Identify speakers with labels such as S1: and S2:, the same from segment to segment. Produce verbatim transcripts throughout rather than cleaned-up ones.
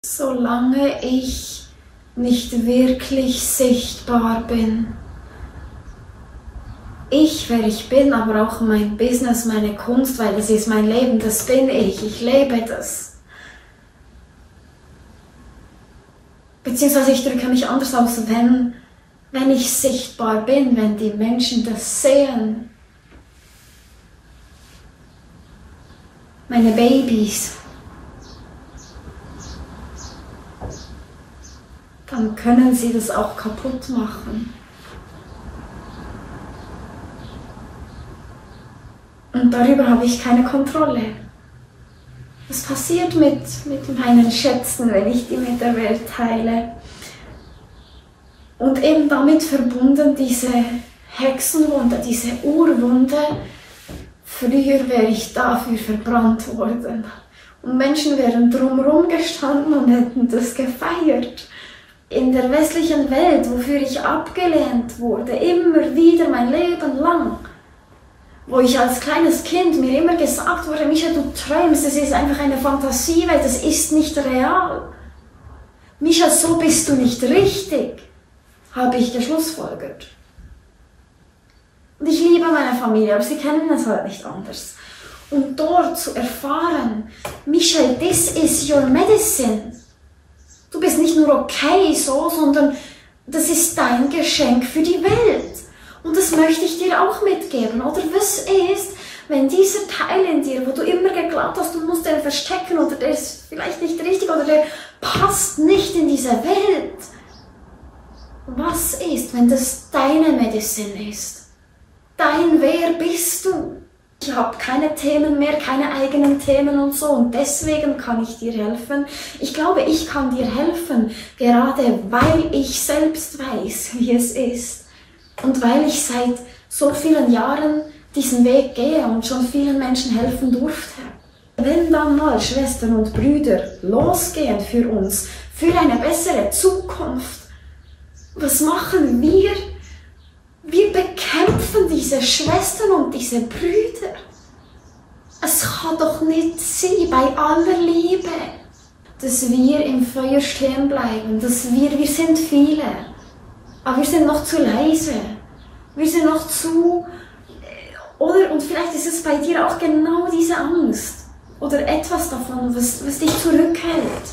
S1: Solange ich nicht wirklich sichtbar bin, ich, wer ich bin, aber auch mein Business, meine Kunst, weil das ist mein Leben, das bin ich, ich lebe das. Beziehungsweise ich drücke mich anders aus, wenn, wenn ich sichtbar bin, wenn die Menschen das sehen. Meine Babys. Dann können sie das auch kaputt machen. Und darüber habe ich keine Kontrolle. Was passiert mit, mit meinen Schätzen, wenn ich die mit der Welt teile? Und eben damit verbunden diese Hexenwunde, diese Urwunde. Früher wäre ich dafür verbrannt worden. Und Menschen wären drumherum gestanden und hätten das gefeiert. In der westlichen Welt, wofür ich abgelehnt wurde, immer wieder mein Leben lang, wo ich als kleines Kind mir immer gesagt wurde, Micha, du träumst, das ist einfach eine Fantasiewelt, das ist nicht real. Micha, so bist du nicht richtig, habe ich geschlussfolgert. Und ich liebe meine Familie, aber sie kennen es halt nicht anders. Und dort zu erfahren, Micha, this is your medicine. Du bist nicht nur okay so, sondern das ist dein Geschenk für die Welt. Und das möchte ich dir auch mitgeben. Oder was ist, wenn dieser Teil in dir, wo du immer geglaubt hast, du musst den verstecken oder der ist vielleicht nicht richtig oder der passt nicht in diese Welt. Was ist, wenn das deine Medizin ist? Dein Wer bist du? Ich habe keine Themen mehr, keine eigenen Themen und so und deswegen kann ich dir helfen. Ich glaube, ich kann dir helfen, gerade weil ich selbst weiß, wie es ist und weil ich seit so vielen Jahren diesen Weg gehe und schon vielen Menschen helfen durfte. Wenn dann mal Schwestern und Brüder losgehen für uns, für eine bessere Zukunft, was machen wir? Wir bekämpfen diese Schwestern und diese Brüder. Es kann doch nicht sein, bei aller Liebe, dass wir im Feuer stehen bleiben, dass wir, wir sind viele, aber wir sind noch zu leise. Wir sind noch zu, oder, und vielleicht ist es bei dir auch genau diese Angst oder etwas davon, was, was dich zurückhält.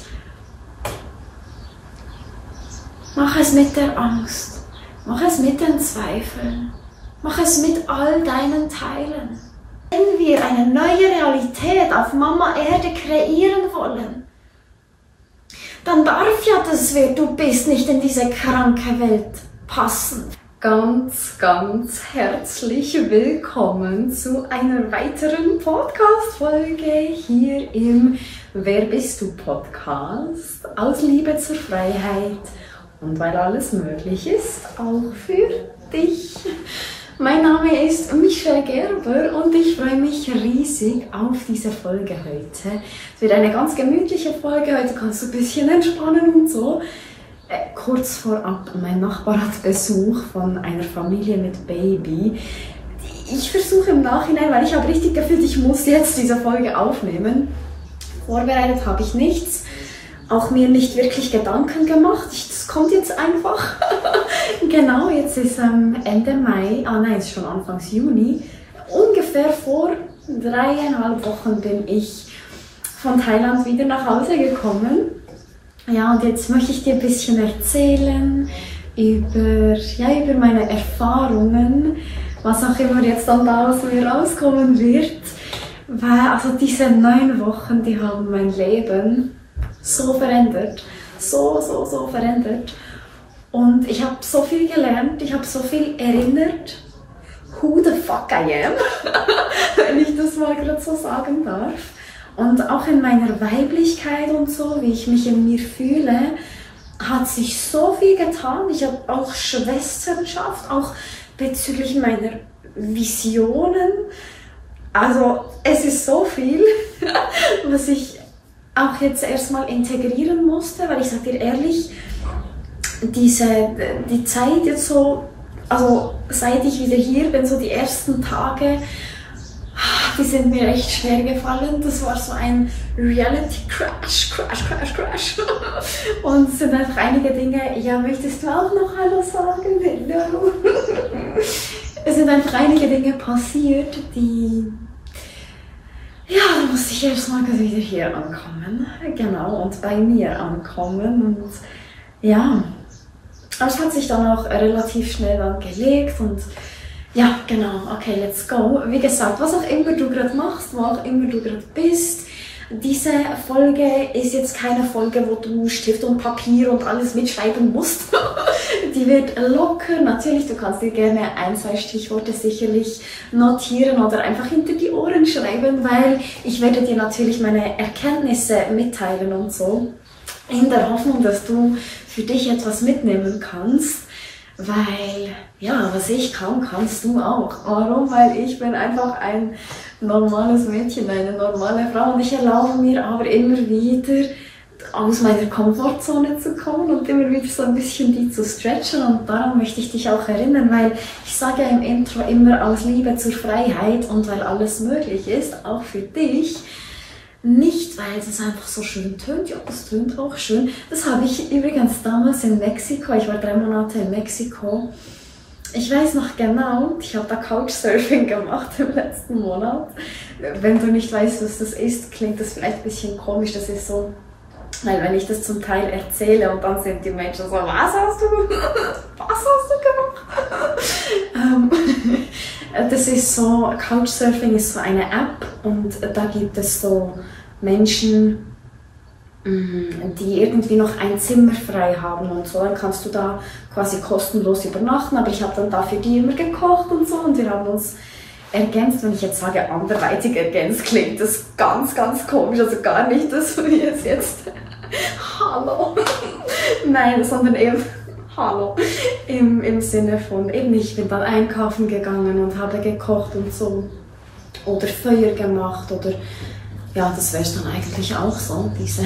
S1: Mach es mit der Angst. Mach es mit den Zweifeln. Mach es mit all deinen Teilen. Wenn wir eine neue Realität auf Mama Erde kreieren wollen, dann darf ja das, wer du bist, nicht in diese kranke Welt passen. Ganz, ganz herzlich willkommen zu einer weiteren Podcast-Folge hier im Wer bist du Podcast aus Liebe zur Freiheit. Und weil alles möglich ist, auch für dich. Mein Name ist Michelle Gerber und ich freue mich riesig auf diese Folge heute. Es wird eine ganz gemütliche Folge, heute kannst du ein bisschen entspannen und so. Äh, kurz vorab, mein Nachbar hat Besuch von einer Familie mit Baby. Ich versuche im Nachhinein, weil ich habe richtig gefühlt, ich muss jetzt diese Folge aufnehmen. Vorbereitet habe ich nichts. Auch mir nicht wirklich Gedanken gemacht. Ich, das kommt jetzt einfach. Genau, jetzt ist ähm, Ende Mai, ah nein, ist schon Anfang Juni. Ungefähr vor dreieinhalb Wochen bin ich von Thailand wieder nach Hause gekommen. Ja, und jetzt möchte ich dir ein bisschen erzählen über, ja, über meine Erfahrungen, was auch immer jetzt dann da aus mir rauskommen wird. Weil also diese neun Wochen, die haben mein Leben so verändert, so, so, so verändert. Und ich habe so viel gelernt, ich habe so viel erinnert, who the fuck I am, wenn ich das mal gerade so sagen darf. Und auch in meiner Weiblichkeit und so, wie ich mich in mir fühle, hat sich so viel getan. Ich habe auch Schwesternschaft, auch bezüglich meiner Visionen. Also es ist so viel, was ich auch jetzt erstmal integrieren musste, weil ich sage dir ehrlich, diese, die Zeit jetzt so, also seit ich wieder hier bin, so die ersten Tage, die sind mir echt schwer gefallen. Das war so ein Reality Crash, Crash, Crash, Crash. Und es sind einfach einige Dinge, ja, möchtest du auch noch Hallo sagen? Hallo. Es sind einfach einige Dinge passiert, die, ja, da muss ich erstmal wieder hier ankommen. Genau, und bei mir ankommen. Und ja, aber es hat sich dann auch relativ schnell dann gelegt und ja, genau, okay, let's go. Wie gesagt, was auch immer du gerade machst, wo auch immer du gerade bist, diese Folge ist jetzt keine Folge, wo du Stift und Papier und alles mitschreiben musst. Die wird locker. Natürlich, du kannst dir gerne ein, zwei Stichworte sicherlich notieren oder einfach hinter die Ohren schreiben, weil ich werde dir natürlich meine Erkenntnisse mitteilen und so, in der Hoffnung, dass du für dich etwas mitnehmen kannst. Weil, ja, was ich kann, kannst du auch. Warum? Weil ich bin einfach ein normales Mädchen, eine normale Frau und ich erlaube mir aber immer wieder aus meiner Komfortzone zu kommen und immer wieder so ein bisschen die zu stretchen und daran möchte ich dich auch erinnern, weil ich sage ja im Intro immer aus Liebe zur Freiheit und weil alles möglich ist, auch für dich. Nicht, weil es einfach so schön tönt, ja, das tönt auch schön. Das habe ich übrigens damals in Mexiko, ich war drei Monate in Mexiko. Ich weiß noch genau, ich habe da Couchsurfing gemacht im letzten Monat. Wenn du nicht weißt, was das ist, klingt das vielleicht ein bisschen komisch. Das ist so, weil wenn ich das zum Teil erzähle und dann sind die Menschen so, was hast du, was hast du gemacht? Das ist so, Couchsurfing ist so eine App und da gibt es so Menschen, die irgendwie noch ein Zimmer frei haben und so, dann kannst du da quasi kostenlos übernachten, aber ich habe dann dafür die immer gekocht und so und wir haben uns ergänzt. Wenn ich jetzt sage anderweitig ergänzt, klingt das ganz, ganz komisch, also gar nicht, dass wir es jetzt hallo, nein, sondern eben hallo, im, im Sinne von eben ich bin dann einkaufen gegangen und habe gekocht und so oder Feuer gemacht oder ja, das wäre es dann eigentlich auch so, diese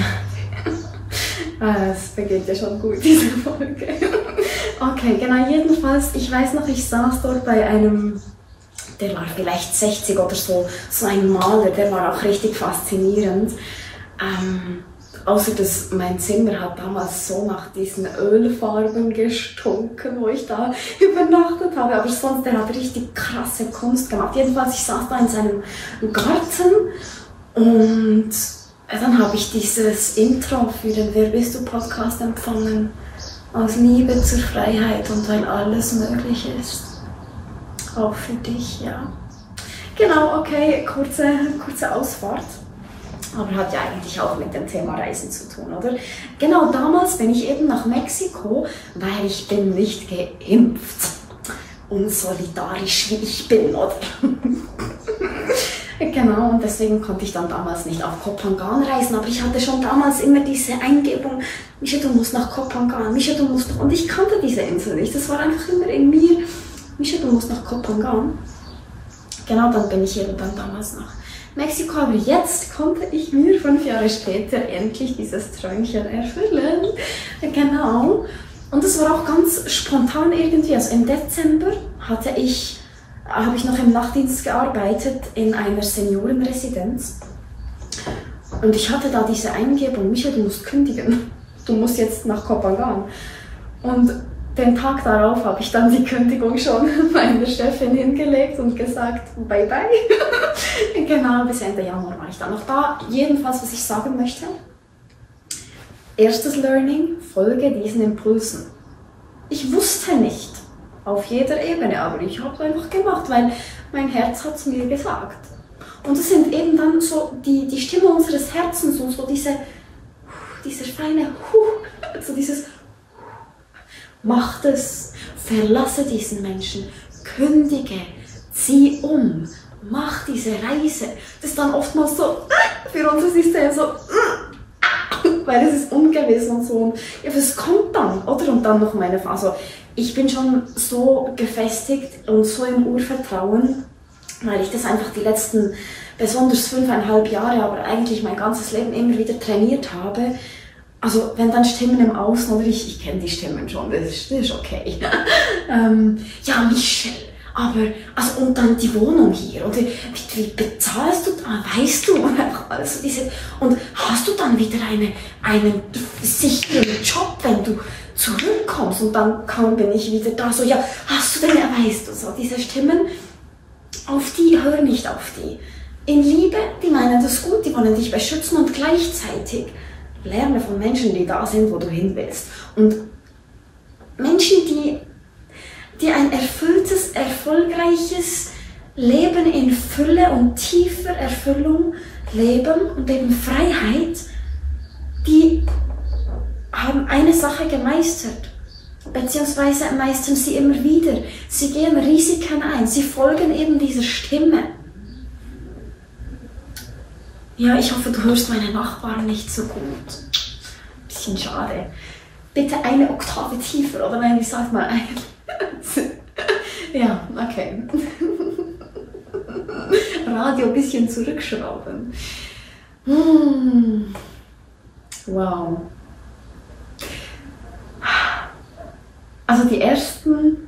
S1: es beginnt ja schon gut, diese Folge. Okay, genau, jedenfalls, ich weiß noch, ich saß dort bei einem, der war vielleicht sechzig oder so, so ein Maler, der war auch richtig faszinierend. Ähm, außer dass mein Zimmer hat damals so nach diesen Ölfarben gestunken, wo ich da übernachtet habe, aber sonst, der hat richtig krasse Kunst gemacht. Jedenfalls, ich saß da in seinem Garten und dann habe ich dieses Intro für den Wer bist du Podcast empfangen, aus Liebe zur Freiheit und weil alles möglich ist. Auch für dich, ja. Genau, okay, kurze, kurze Ausfahrt. Aber hat ja eigentlich auch mit dem Thema Reisen zu tun, oder? Genau, damals bin ich eben nach Mexiko, weil ich bin nicht geimpft. Unsolidarisch wie ich bin, oder? Genau, und deswegen konnte ich dann damals nicht auf Kopangan reisen, aber ich hatte schon damals immer diese Eingebung, Mischa, du musst nach Kopangan, Mischa, du musst, und ich kannte diese Insel nicht, das war einfach immer in mir, Mischa, du musst nach Kopangan. Genau, dann bin ich eben dann damals nach Mexiko, aber jetzt konnte ich mir fünf Jahre später endlich dieses Träumchen erfüllen. Genau, und das war auch ganz spontan irgendwie, also im Dezember hatte ich habe ich noch im Nachtdienst gearbeitet in einer Seniorenresidenz und ich hatte da diese Eingebung, Mischa, du musst kündigen, du musst jetzt nach Kopangan. Und den Tag darauf habe ich dann die Kündigung schon meiner Chefin hingelegt und gesagt, bye bye. Genau, bis Ende Januar war ich dann noch da. Jedenfalls, was ich sagen möchte, erstes Learning, folge diesen Impulsen. Ich wusste nicht, auf jeder Ebene, aber ich habe es einfach gemacht, weil mein Herz hat es mir gesagt. Und es sind eben dann so die, die Stimme unseres Herzens und so diese, dieser feine, so dieses, mach es, verlasse diesen Menschen, kündige, zieh um, mach diese Reise. Das ist dann oftmals so, für uns ist es ja so, weil es ist ungewiss und so. Und ja, es kommt dann, oder? Und dann noch meine Phase. Also, ich bin schon so gefestigt und so im Urvertrauen, weil ich das einfach die letzten, besonders fünfeinhalb Jahre, aber eigentlich mein ganzes Leben immer wieder trainiert habe. Also wenn dann Stimmen im Außen, oder ich, ich kenne die Stimmen schon, das ist, das ist okay. ähm, ja, Michelle, aber, also, und dann die Wohnung hier, oder wie, wie bezahlst du da, weißt du, also diese, und hast du dann wieder eine, einen sicheren Job, wenn du zurückkommst, und dann kaum bin ich wieder da, so, ja, hast du denn, ja, weißt du, so, diese Stimmen, auf die, hör nicht auf die. In Liebe, die meinen das gut, die wollen dich beschützen, und gleichzeitig lerne von Menschen, die da sind, wo du hin willst. Und Menschen, die die ein erfülltes, erfolgreiches Leben in Fülle und tiefer Erfüllung leben und eben Freiheit, die haben eine Sache gemeistert, beziehungsweise meistern sie immer wieder. Sie gehen Risiken ein, sie folgen eben dieser Stimme. Ja, ich hoffe, du hörst meine Nachbarn nicht so gut. Bisschen schade. Bitte eine Oktave tiefer, oder nein, wie sagt man eigentlich? Ja, okay. Radio ein bisschen zurückschrauben. Hm. Wow. Also die ersten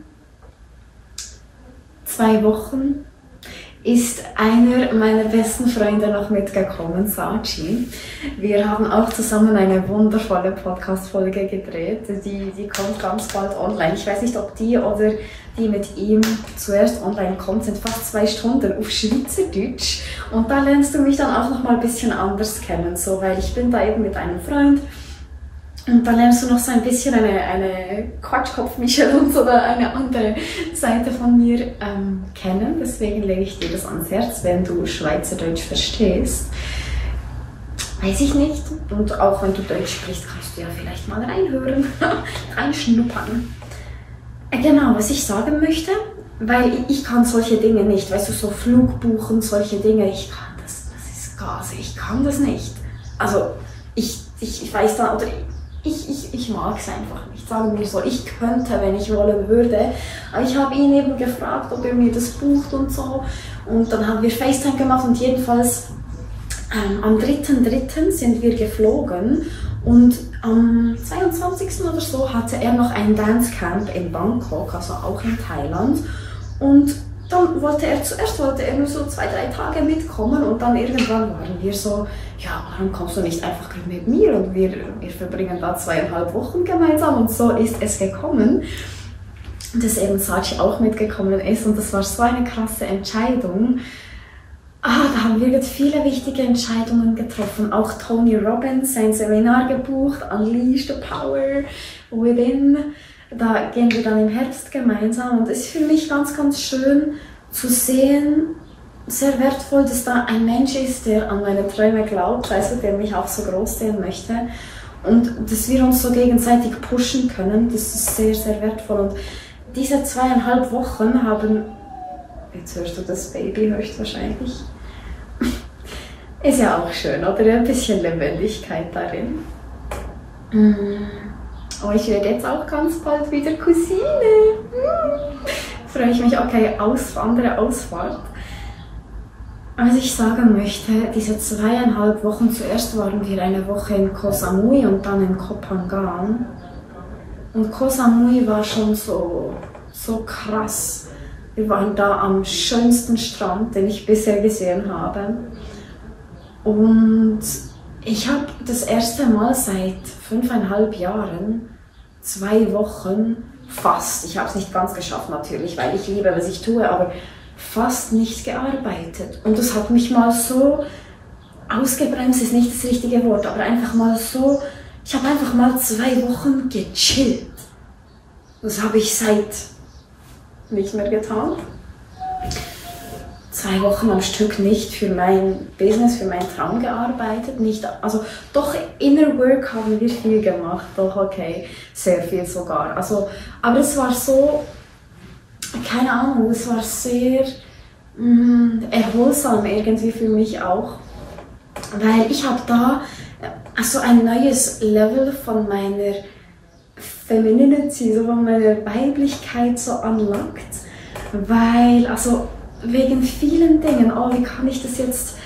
S1: zwei Wochen ist einer meiner besten Freunde noch mitgekommen, Sachi. Wir haben auch zusammen eine wundervolle Podcast-Folge gedreht. Die, die kommt ganz bald online. Ich weiß nicht, ob die oder die mit ihm zuerst online kommt, sind fast zwei Stunden auf Schweizerdeutsch. Und da lernst du mich dann auch noch mal ein bisschen anders kennen, so, weil ich bin da eben mit einem Freund. Und dann lernst du noch so ein bisschen eine, eine Quatschkopf-Michelin oder eine andere Seite von mir ähm, kennen. Deswegen lege ich dir das ans Herz, wenn du Schweizerdeutsch verstehst. Weiß ich nicht. Und auch wenn du Deutsch sprichst, kannst du ja vielleicht mal reinhören, reinschnuppern. Äh, genau, was ich sagen möchte, weil ich, ich kann solche Dinge nicht. Weißt du, so Flug buchen, solche Dinge, ich kann das, das ist Gase, ich kann das nicht. Also, ich, ich, ich weiß da, oder Ich, ich, ich mag es einfach nicht, sagen wir so. Ich könnte, wenn ich wollen würde. Aber ich habe ihn eben gefragt, ob er mir das bucht und so. Und dann haben wir FaceTime gemacht und jedenfalls ähm, am dritten dritten sind wir geflogen. Und am zweiundzwanzigsten oder so hatte er noch ein Dancecamp in Bangkok, also auch in Thailand. Und dann wollte er zuerst wollte er nur so zwei, drei Tage mitkommen und dann irgendwann waren wir so, ja, warum kommst du nicht einfach mit mir und wir, wir verbringen da zweieinhalb Wochen gemeinsam, und so ist es gekommen, dass eben Sachi auch mitgekommen ist, und das war so eine krasse Entscheidung. Ah, da haben wir jetzt viele wichtige Entscheidungen getroffen, auch Tony Robbins, sein Seminar gebucht, Unleash the Power Within. Da gehen wir dann im Herbst gemeinsam, und es ist für mich ganz, ganz schön zu sehen, sehr wertvoll, dass da ein Mensch ist, der an meine Träume glaubt, also der mich auch so groß sehen möchte, und dass wir uns so gegenseitig pushen können, das ist sehr, sehr wertvoll. Und diese zweieinhalb Wochen haben, jetzt hörst du das Baby höchstwahrscheinlich, ist ja auch schön, oder? Ein bisschen Lebendigkeit darin. Oh, ich werde jetzt auch ganz bald wieder Cousine. Hm. Freue ich mich. Okay, aus, andere Ausfahrt. Was ich sagen möchte, diese zweieinhalb Wochen, zuerst waren wir eine Woche in Koh Samui und dann in Koh Phangan. Und Koh Samui war schon so, so krass. Wir waren da am schönsten Strand, den ich bisher gesehen habe. Und ich habe das erste Mal seit fünfeinhalb Jahren, zwei Wochen, fast, ich habe es nicht ganz geschafft natürlich, weil ich liebe, was ich tue, aber fast nicht gearbeitet. Und das hat mich mal so, ausgebremst ist nicht das richtige Wort, aber einfach mal so, ich habe einfach mal zwei Wochen gechillt. Das habe ich seit nicht mehr getan. Zwei Wochen am Stück nicht für mein Business, für meinen Traum gearbeitet. Nicht, also doch Inner Work haben wir viel gemacht, doch okay, sehr viel sogar. Also, aber es war so, keine Ahnung, es war sehr mh, erholsam irgendwie für mich auch, weil ich habe da also ein neues Level von meiner Femininity, so von meiner Weiblichkeit so unlockt, weil, also wegen vielen Dingen, oh, wie kann ich das jetzt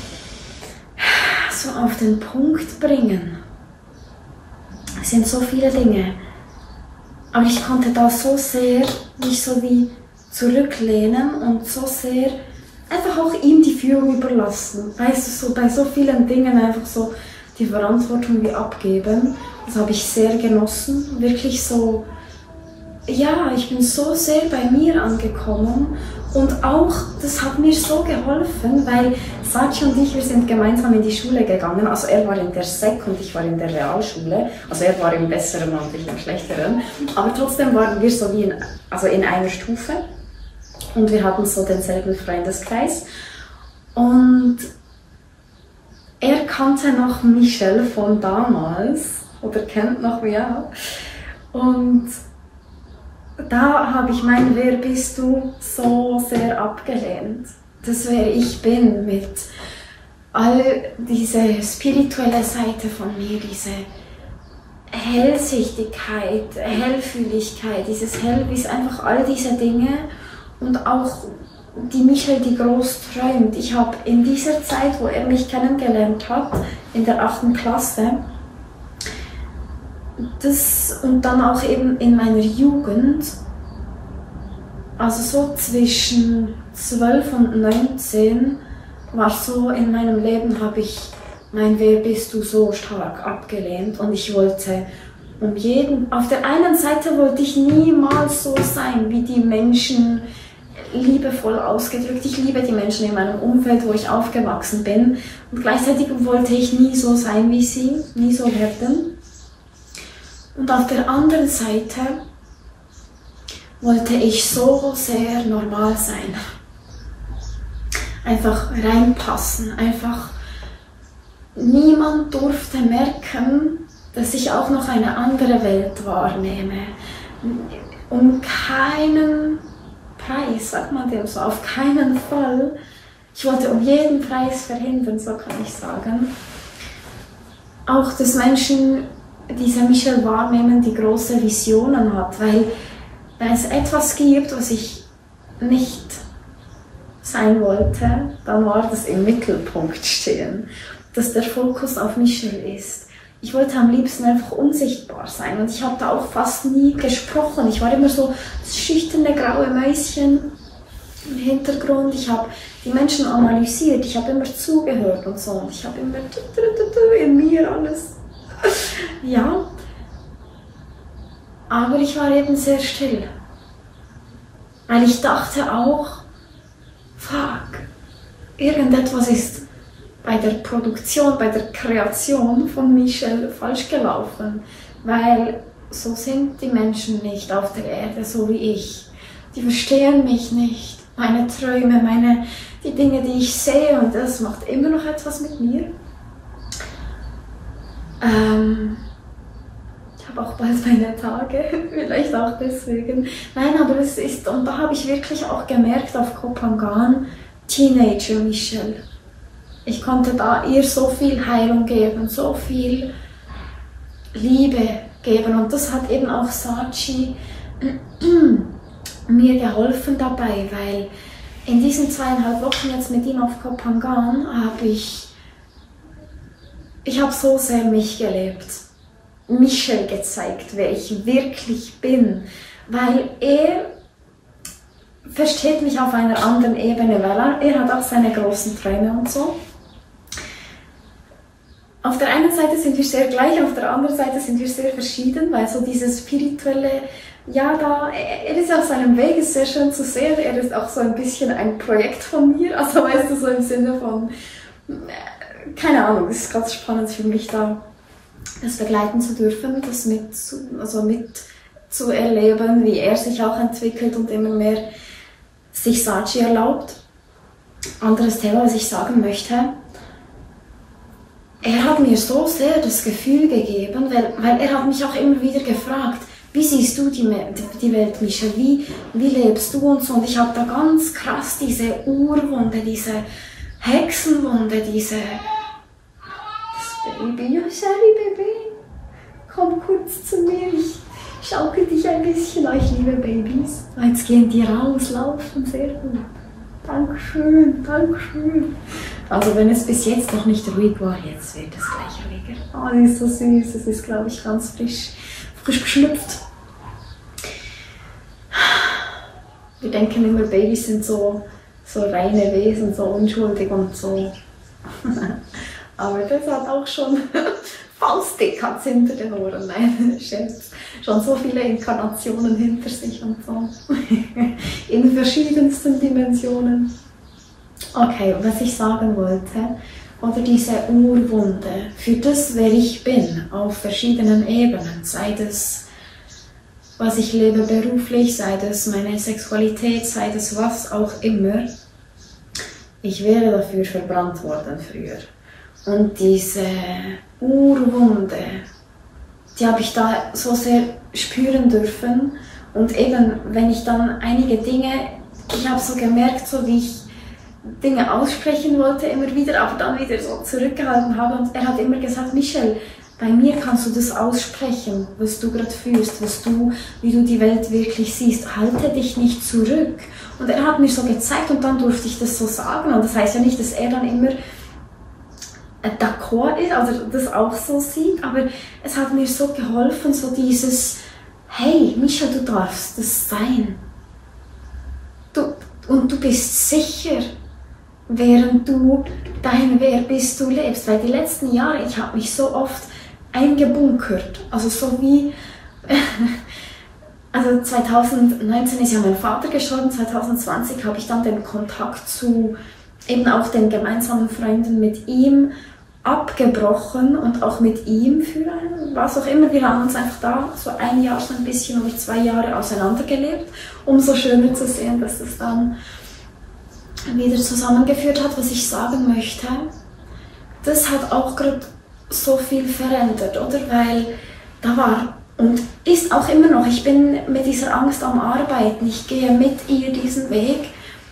S1: so auf den Punkt bringen? Es sind so viele Dinge, aber ich konnte da so sehr mich so wie zurücklehnen und so sehr einfach auch ihm die Führung überlassen. Weißt du, so bei so vielen Dingen einfach so die Verantwortung wie abgeben. Das habe ich sehr genossen. Wirklich so, ja, ich bin so sehr bei mir angekommen und auch, das hat mir so geholfen, weil Sachi und ich, wir sind gemeinsam in die Schule gegangen. Also er war in der Sek und ich war in der Realschule. Also er war im Besseren und ich im Schlechteren. Aber trotzdem waren wir so wie in, also in einer Stufe. Und wir hatten so denselben Freundeskreis. Und er kannte noch Michelle von damals, oder kennt noch wer. Und da habe ich mein Wer bist du so sehr abgelehnt. Das wer ich bin mit all diese spirituelle Seite von mir, diese Hellsichtigkeit, Hellfühligkeit, dieses Hellwiss, einfach all diese Dinge. Und auch die Michelle, die groß träumt. Ich habe in dieser Zeit, wo er mich kennengelernt hat, in der achten Klasse, das und dann auch eben in meiner Jugend, also so zwischen zwölf und neunzehn, war so in meinem Leben, habe ich mein Wer bist du so stark abgelehnt und ich wollte um jeden, auf der einen Seite wollte ich niemals so sein wie die Menschen, liebevoll ausgedrückt. Ich liebe die Menschen in meinem Umfeld, wo ich aufgewachsen bin. Und gleichzeitig wollte ich nie so sein wie sie, nie so werden. Und auf der anderen Seite wollte ich so sehr normal sein. Einfach reinpassen. Einfach niemand durfte merken, dass ich auch noch eine andere Welt wahrnehme. Um keinen Preis, sagt man dem so, auf keinen Fall. Ich wollte um jeden Preis verhindern, so kann ich sagen. Auch, dass Menschen diese Michelle wahrnehmen, die große Visionen hat, weil wenn es etwas gibt, was ich nicht sein wollte, dann war das im Mittelpunkt stehen, dass der Fokus auf Michelle ist. Ich wollte am liebsten einfach unsichtbar sein und ich habe da auch fast nie gesprochen. Ich war immer so das schüchterne graue Mäuschen im Hintergrund. Ich habe die Menschen analysiert, ich habe immer zugehört und so. Und ich habe immer in mir alles. Ja, aber ich war eben sehr still. Weil ich dachte auch, fuck, irgendetwas ist bei der Produktion, bei der Kreation von Michelle falsch gelaufen, weil so sind die Menschen nicht auf der Erde, so wie ich. Die verstehen mich nicht, meine Träume, meine, die Dinge, die ich sehe, und das macht immer noch etwas mit mir. Ähm, ich habe auch bald meine Tage, vielleicht auch deswegen. Nein, aber es ist, und da habe ich wirklich auch gemerkt auf Koh Phangan, Teenager Michelle. Ich konnte da ihr so viel Heilung geben, so viel Liebe geben. Und das hat eben auch Sachi mir geholfen dabei, weil in diesen zweieinhalb Wochen jetzt mit ihm auf Koh Phangan habe ich, ich habe so sehr mich gelebt, Michelle gezeigt, wer ich wirklich bin, weil er versteht mich auf einer anderen Ebene, weil er, er hat auch seine großen Träume und so. Auf der einen Seite sind wir sehr gleich, auf der anderen Seite sind wir sehr verschieden, weil so dieses spirituelle, ja, da, er ist auf seinem Weg, ist sehr schön zu sehen, er ist auch so ein bisschen ein Projekt von mir, also weißt du, so im Sinne von, keine Ahnung, es ist ganz spannend für mich da, das begleiten zu dürfen, das mit zu, also mit zu erleben, wie er sich auch entwickelt und immer mehr sich Sachi erlaubt. Anderes Thema, was ich sagen möchte, er hat mir so sehr das Gefühl gegeben, weil, weil er hat mich auch immer wieder gefragt, wie siehst du die, die Welt, Michelle, wie, wie lebst du und so. Und ich habe da ganz krass diese Urwunde, diese Hexenwunde, diese... Das Baby, ja, Sherry, Baby, komm kurz zu mir, ich schaukel dich ein bisschen, ich liebe Babys. Jetzt gehen die raus, laufen, sehr gut. Dankeschön, Dankeschön. Also wenn es bis jetzt noch nicht ruhig war, jetzt wird es gleich ruhiger. Oh, die ist so süß, es ist, glaube ich, ganz frisch, frisch geschlüpft. Wir denken immer, Babys sind so, so reine Wesen, so unschuldig und so. Aber das hat auch schon Faustdick hinter den Ohren. Nein, Scherz. Schon so viele Inkarnationen hinter sich und so. In verschiedensten Dimensionen. Okay, was ich sagen wollte, oder diese Urwunde für das, wer ich bin, auf verschiedenen Ebenen, sei das, was ich lebe beruflich, sei das meine Sexualität, sei das was auch immer. Ich wäre dafür verbrannt worden früher. Und diese Urwunde, die habe ich da so sehr spüren dürfen. Und eben, wenn ich dann einige Dinge, ich habe so gemerkt, so wie ich Dinge aussprechen wollte, immer wieder, aber dann wieder so zurückgehalten habe. Und er hat immer gesagt, Michelle, bei mir kannst du das aussprechen, was du gerade fühlst, was du, wie du die Welt wirklich siehst. Halte dich nicht zurück. Und er hat mir so gezeigt und dann durfte ich das so sagen. Und das heißt ja nicht, dass er dann immer d'accord ist, also das auch so sieht, aber es hat mir so geholfen, so dieses, hey, Michelle, du darfst das sein. Du, und du bist sicher, während du dein Wer bist, du lebst. Weil die letzten Jahre, ich habe mich so oft eingebunkert, also so wie, also zweitausendneunzehn ist ja mein Vater gestorben, zweitausendzwanzig habe ich dann den Kontakt zu eben auch den gemeinsamen Freunden mit ihm abgebrochen und auch mit ihm für ein, was auch immer. Wir haben uns einfach da so ein Jahr, so ein bisschen oder zwei Jahre auseinandergelebt. Umso schöner zu sehen, dass das dann wieder zusammengeführt hat, was ich sagen möchte. Das hat auch gerade so viel verändert, oder? Weil da war und ist auch immer noch, ich bin mit dieser Angst am Arbeiten, ich gehe mit ihr diesen Weg.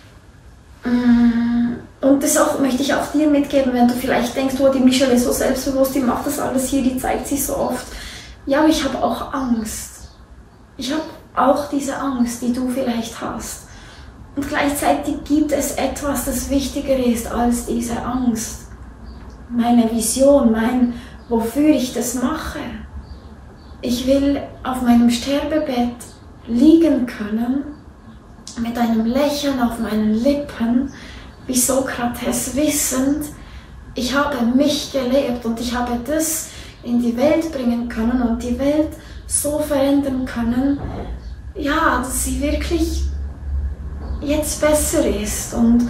S1: Und das auch, möchte ich auch dir mitgeben, wenn du vielleicht denkst, oh, die Michelle ist so selbstbewusst, die macht das alles hier, die zeigt sich so oft. Ja, aber ich habe auch Angst. Ich habe auch diese Angst, die du vielleicht hast. Und gleichzeitig gibt es etwas, das wichtiger ist als diese Angst. Meine Vision, mein, wofür ich das mache. Ich will auf meinem Sterbebett liegen können, mit einem Lächeln auf meinen Lippen, wie Sokrates, wissend, ich habe mich gelebt und ich habe das in die Welt bringen können und die Welt so verändern können, ja, dass sie wirklich jetzt besser ist. Und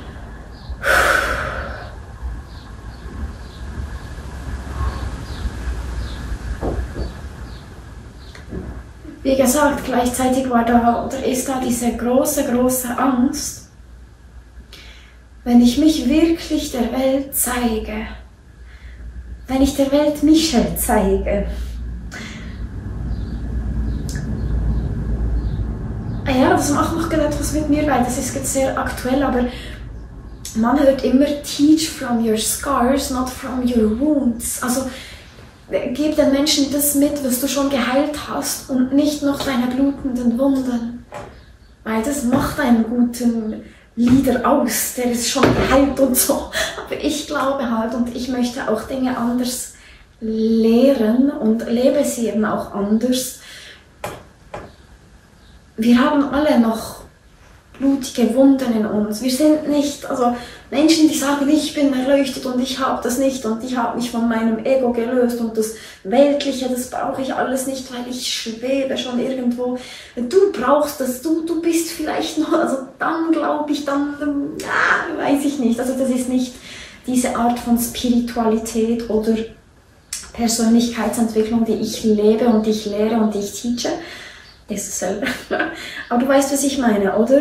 S1: wie gesagt, gleichzeitig war da oder ist da diese große, große Angst, wenn ich mich wirklich der Welt zeige, wenn ich der Welt Michelle zeige, ja, das macht noch gerade etwas mit mir, weil das ist jetzt sehr aktuell, aber man hört immer, teach from your scars, not from your wounds. Also gib den Menschen das mit, was du schon geheilt hast und nicht noch deine blutenden Wunden. Weil das macht einen guten Leader aus, der ist schon geheilt und so. Aber ich glaube halt und ich möchte auch Dinge anders lehren und lebe sie eben auch anders. Wir haben alle noch blutige Wunden in uns. Wir sind nicht, also Menschen, die sagen, ich bin erleuchtet und ich habe das nicht und ich habe mich von meinem Ego gelöst und das Weltliche, das brauche ich alles nicht, weil ich schwebe schon irgendwo. Du brauchst das, du, du bist vielleicht noch, also dann glaube ich, dann, ja, weiß ich nicht. Also das ist nicht diese Art von Spiritualität oder Persönlichkeitsentwicklung, die ich lebe und die ich lehre und die ich teache. Ist es selber. Aber du weißt, was ich meine, oder?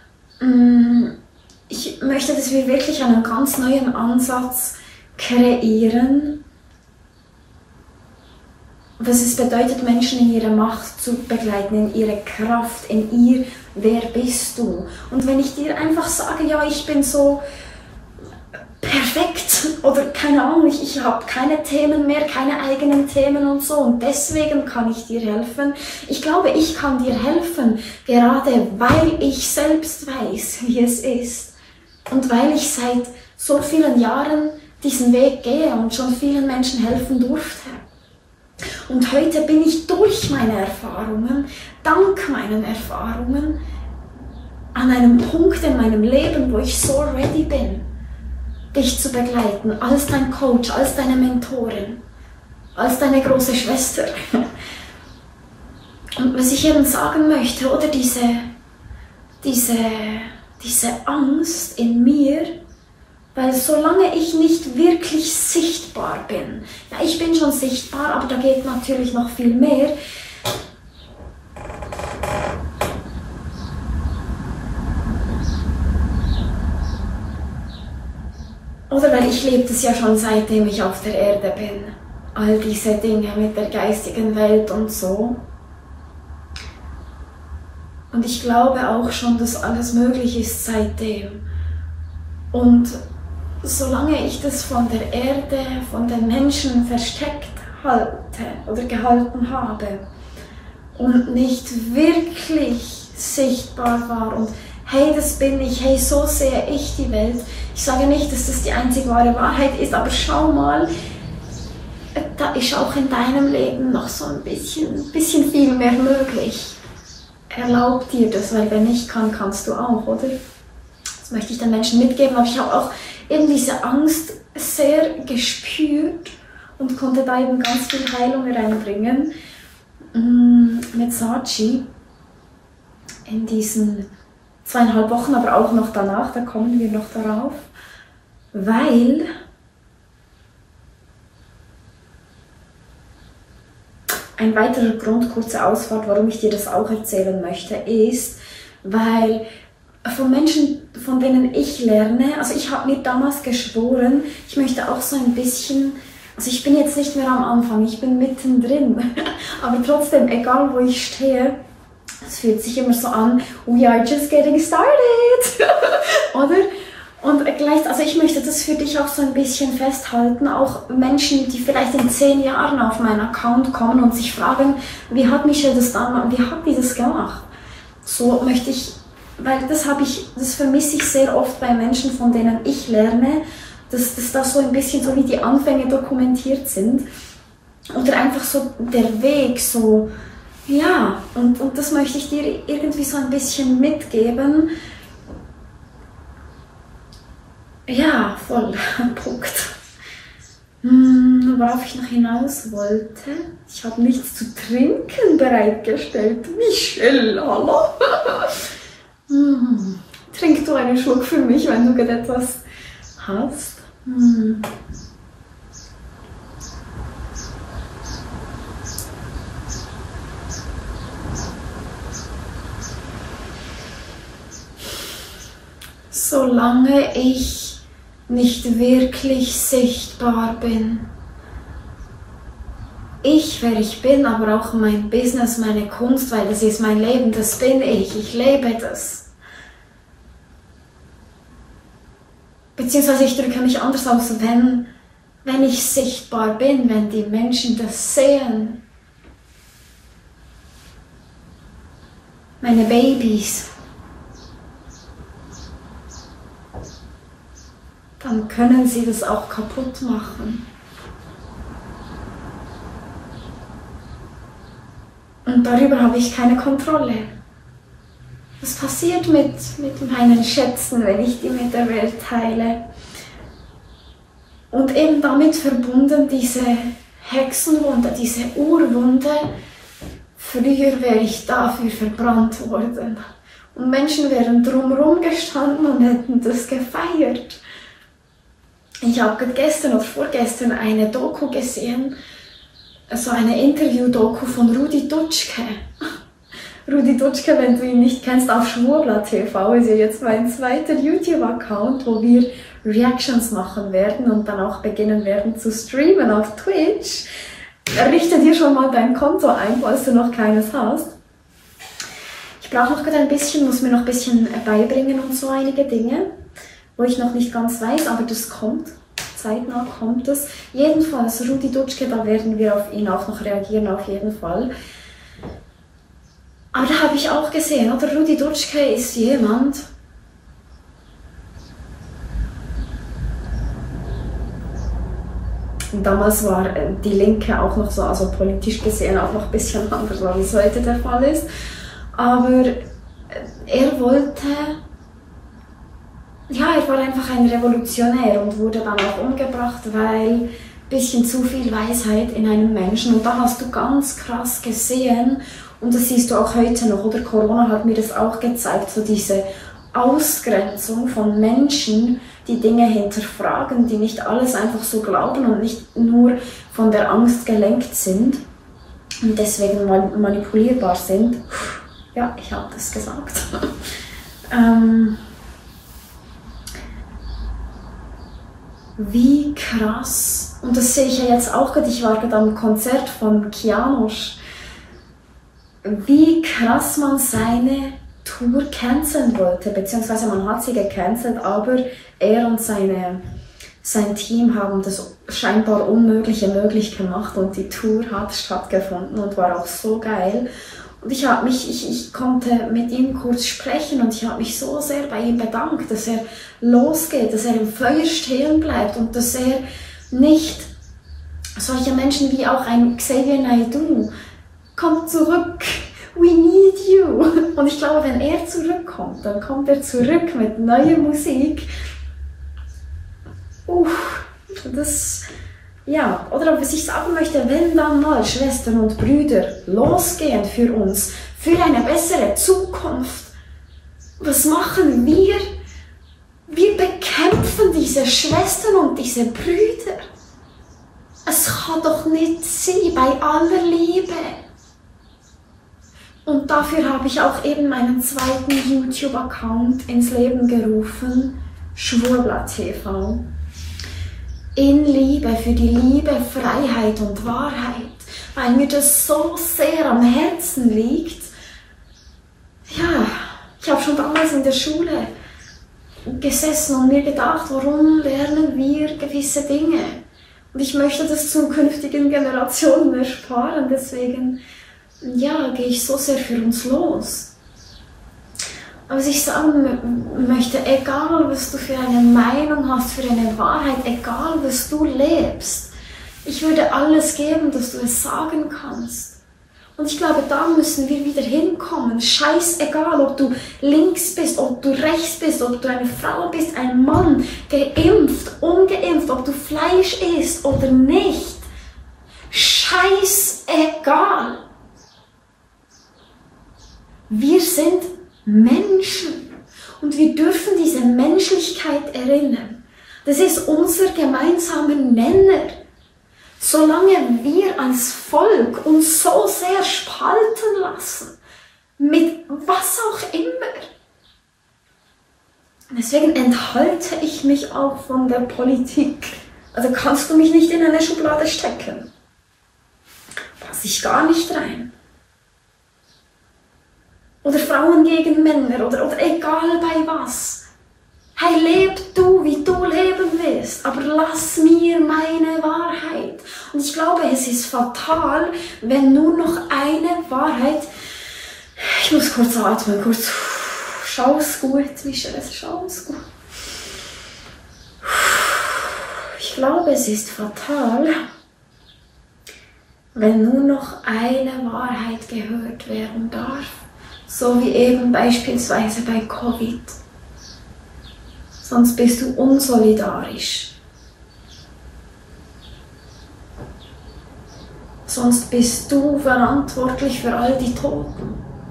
S1: Ich möchte, dass wir wirklich einen ganz neuen Ansatz kreieren, was es bedeutet, Menschen in ihrer Macht zu begleiten, in ihre Kraft, in ihr, wer bist du? Und wenn ich dir einfach sage, ja, ich bin so perfekt oder keine Ahnung, ich, ich habe keine Themen mehr, keine eigenen Themen und so und deswegen kann ich dir helfen. Ich glaube, ich kann dir helfen, gerade weil ich selbst weiß, wie es ist und weil ich seit so vielen Jahren diesen Weg gehe und schon vielen Menschen helfen durfte. Und heute bin ich durch meine Erfahrungen, dank meinen Erfahrungen, an einem Punkt in meinem Leben, wo ich so ready bin, dich zu begleiten, als dein Coach, als deine Mentorin, als deine große Schwester. Und was ich eben sagen möchte, oder diese, diese, diese Angst in mir, weil solange ich nicht wirklich sichtbar bin, ja, ich bin schon sichtbar, aber da geht natürlich noch viel mehr. Oder weil ich lebe das ja schon seitdem ich auf der Erde bin. All diese Dinge mit der geistigen Welt und so. Und ich glaube auch schon, dass alles möglich ist seitdem. Und solange ich das von der Erde, von den Menschen versteckt halte oder gehalten habe und nicht wirklich sichtbar war und hey, das bin ich, hey, so sehe ich die Welt. Ich sage nicht, dass das die einzig wahre Wahrheit ist, aber schau mal, da ist auch in deinem Leben noch so ein bisschen, bisschen viel mehr möglich. Erlaub dir das, weil wenn ich kann, kannst du auch, oder? Das möchte ich den Menschen mitgeben, aber ich habe auch eben diese Angst sehr gespürt und konnte da eben ganz viel Heilung reinbringen. Mit Saatchi in diesen zweieinhalb Wochen, aber auch noch danach, da kommen wir noch darauf, weil ein weiterer Grund, kurze Ausfahrt, warum ich dir das auch erzählen möchte, ist, weil von Menschen, von denen ich lerne, also ich habe mir damals geschworen, ich möchte auch so ein bisschen, also ich bin jetzt nicht mehr am Anfang, ich bin mittendrin, aber trotzdem, egal wo ich stehe, es fühlt sich immer so an, we are just getting started, oder? Und gleich, also ich möchte das für dich auch so ein bisschen festhalten, auch Menschen, die vielleicht in zehn Jahren auf meinen Account kommen und sich fragen, wie hat Michelle das damals, wie hat die das gemacht? So möchte ich, weil das habe ich, das vermisse ich sehr oft bei Menschen, von denen ich lerne, dass, dass da so ein bisschen so wie die Anfänge dokumentiert sind oder einfach so der Weg so. Ja, und, und das möchte ich dir irgendwie so ein bisschen mitgeben. Ja, voll, Punkt. Hm, worauf ich noch hinaus wollte, ich habe nichts zu trinken bereitgestellt. Michelle, hallo? Hm, trink du einen Schluck für mich, wenn du gerade etwas hast. Hm. Solange ich nicht wirklich sichtbar bin, ich, wer ich bin, aber auch mein Business, meine Kunst, weil das ist mein Leben, das bin ich, ich lebe das. Beziehungsweise ich drücke mich anders aus, wenn, wenn ich sichtbar bin, wenn die Menschen das sehen. Meine Babys. Dann können sie das auch kaputt machen. Und darüber habe ich keine Kontrolle. Was passiert mit, mit meinen Schätzen, wenn ich die mit der Welt teile? Und eben damit verbunden diese Hexenwunde, diese Urwunde. Früher wäre ich dafür verbrannt worden. Und Menschen wären drumherum gestanden und hätten das gefeiert. Ich habe gestern oder vorgestern eine Doku gesehen, so eine Interview-Doku von Rudi Dutschke. Rudi Dutschke, wenn du ihn nicht kennst, auf Schwurbler T V ist ja jetzt mein zweiter YouTube-Account, wo wir Reactions machen werden und dann auch beginnen werden zu streamen auf Twitch. Richte dir schon mal dein Konto ein, falls du noch keines hast. Ich brauche noch gerade ein bisschen, muss mir noch ein bisschen beibringen und so einige Dinge, wo ich noch nicht ganz weiß, aber das kommt. Zeitnah kommt es. Jedenfalls, Rudi Dutschke, da werden wir auf ihn auch noch reagieren, auf jeden Fall. Aber da habe ich auch gesehen, oder? Rudi Dutschke ist jemand, und damals war die Linke auch noch so, also politisch gesehen auch noch ein bisschen anders, als es heute der Fall ist. Aber er wollte, ja, er war einfach ein Revolutionär und wurde dann auch umgebracht, weil ein bisschen zu viel Weisheit in einem Menschen. Und da hast du ganz krass gesehen, und das siehst du auch heute noch, oder Corona hat mir das auch gezeigt, so diese Ausgrenzung von Menschen, die Dinge hinterfragen, die nicht alles einfach so glauben und nicht nur von der Angst gelenkt sind und deswegen manipulierbar sind. Ja, ich habe das gesagt. ähm, wie krass, und das sehe ich ja jetzt auch gerade, ich war gerade am Konzert von Kianosch, wie krass man seine Tour canceln wollte, beziehungsweise man hat sie gecancelt, aber er und seine, sein Team haben das scheinbar Unmögliche möglich gemacht und die Tour hat stattgefunden und war auch so geil. Und ich, hab mich, ich, ich konnte mit ihm kurz sprechen und ich habe mich so sehr bei ihm bedankt, dass er losgeht, dass er im Feuer stehen bleibt und dass er nicht solche Menschen wie auch ein Xavier Naidoo kommt zurück, we need you. Und ich glaube, wenn er zurückkommt, dann kommt er zurück mit neuer Musik. Uff, das, ja, oder was ich sagen möchte, wenn dann mal Schwestern und Brüder losgehen für uns, für eine bessere Zukunft, was machen wir? Wir bekämpfen diese Schwestern und diese Brüder. Es kann doch nicht sein, bei aller Liebe. Und dafür habe ich auch eben meinen zweiten YouTube-Account ins Leben gerufen, Schwurbler T V. In Liebe, für die Liebe, Freiheit und Wahrheit, weil mir das so sehr am Herzen liegt. Ja, ich habe schon damals in der Schule gesessen und mir gedacht, warum lernen wir gewisse Dinge? Und ich möchte das zukünftigen Generationen ersparen, deswegen ja, gehe ich so sehr für uns los. Aber was ich sagen möchte, egal was du für eine Meinung hast, für eine Wahrheit, egal was du lebst, ich würde alles geben, dass du es sagen kannst. Und ich glaube, da müssen wir wieder hinkommen. Scheißegal, ob du links bist, ob du rechts bist, ob du eine Frau bist, ein Mann, geimpft, ungeimpft, ob du Fleisch isst oder nicht. Scheißegal. Wir sind Menschen und wir dürfen diese Menschlichkeit erinnern. Das ist unser gemeinsamer Nenner. Solange wir als Volk uns so sehr spalten lassen, mit was auch immer. Deswegen enthalte ich mich auch von der Politik. Also kannst du mich nicht in eine Schublade stecken. Passe ich gar nicht rein. Oder Frauen gegen Männer, oder, oder egal bei was. Hey, leb du, wie du leben willst, aber lass mir meine Wahrheit. Und ich glaube, es ist fatal, wenn nur noch eine Wahrheit... Ich muss kurz atmen, kurz... Schau's gut, Michelle, schau's gut. Ich glaube, es ist fatal, wenn nur noch eine Wahrheit gehört werden darf. So wie eben beispielsweise bei Covid. Sonst bist du unsolidarisch. Sonst bist du verantwortlich für all die Toten.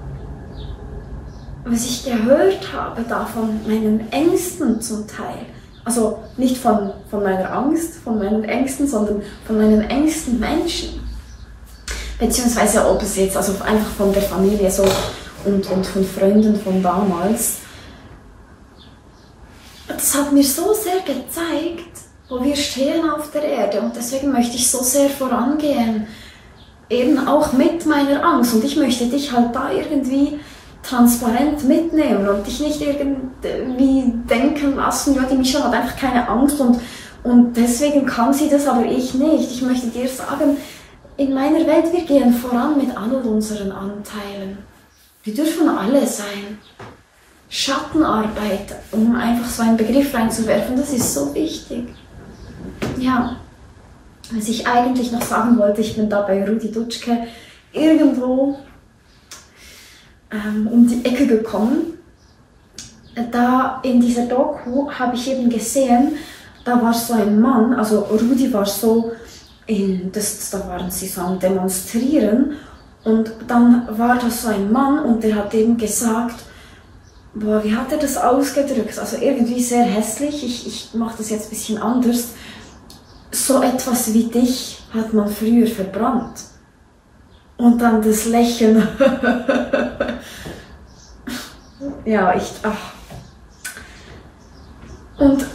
S1: Was ich gehört habe da von meinen Ängsten zum Teil, also nicht von, von meiner Angst, von meinen Ängsten, sondern von meinen engsten Menschen. Beziehungsweise ob es jetzt, also einfach von der Familie so und, und von Freunden von damals. Das hat mir so sehr gezeigt, wo wir stehen auf der Erde, und deswegen möchte ich so sehr vorangehen, eben auch mit meiner Angst, und ich möchte dich halt da irgendwie transparent mitnehmen und dich nicht irgendwie denken lassen, ja, die Michelle hat einfach keine Angst und, und deswegen kann sie das, aber ich nicht. Ich möchte dir sagen, in meiner Welt, wir gehen voran mit all unseren Anteilen. Wir dürfen alle sein. Schattenarbeit, um einfach so einen Begriff reinzuwerfen, das ist so wichtig. Ja, was ich eigentlich noch sagen wollte, ich bin da bei Rudi Dutschke irgendwo ähm, um die Ecke gekommen da in dieser Doku habe ich eben gesehen, da war so ein Mann, also Rudi war so, in, das, da waren sie so am Demonstrieren und dann war da so ein Mann und der hat eben gesagt, boah, wie hat er das ausgedrückt, also irgendwie sehr hässlich, ich, ich mache das jetzt ein bisschen anders, so etwas wie dich hat man früher verbrannt. Und dann das Lächeln. Ja, ich, ach. Und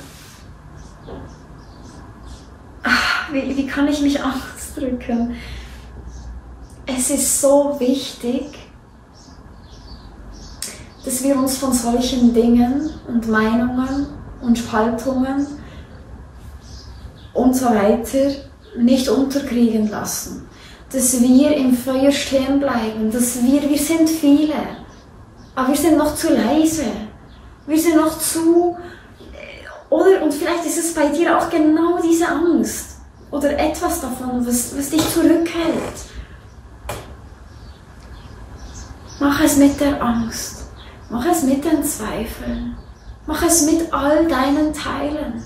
S1: ach, wie, wie kann ich mich ausdrücken? Es ist so wichtig, dass wir uns von solchen Dingen und Meinungen und Spaltungen und so weiter nicht unterkriegen lassen. Dass wir im Feuer stehen bleiben, dass wir, wir sind viele, aber wir sind noch zu leise, wir sind noch zu, oder, und vielleicht ist es bei dir auch genau diese Angst, oder etwas davon, was, was dich zurückhält. Mach es mit der Angst, mach es mit den Zweifeln, mach es mit all deinen Teilen.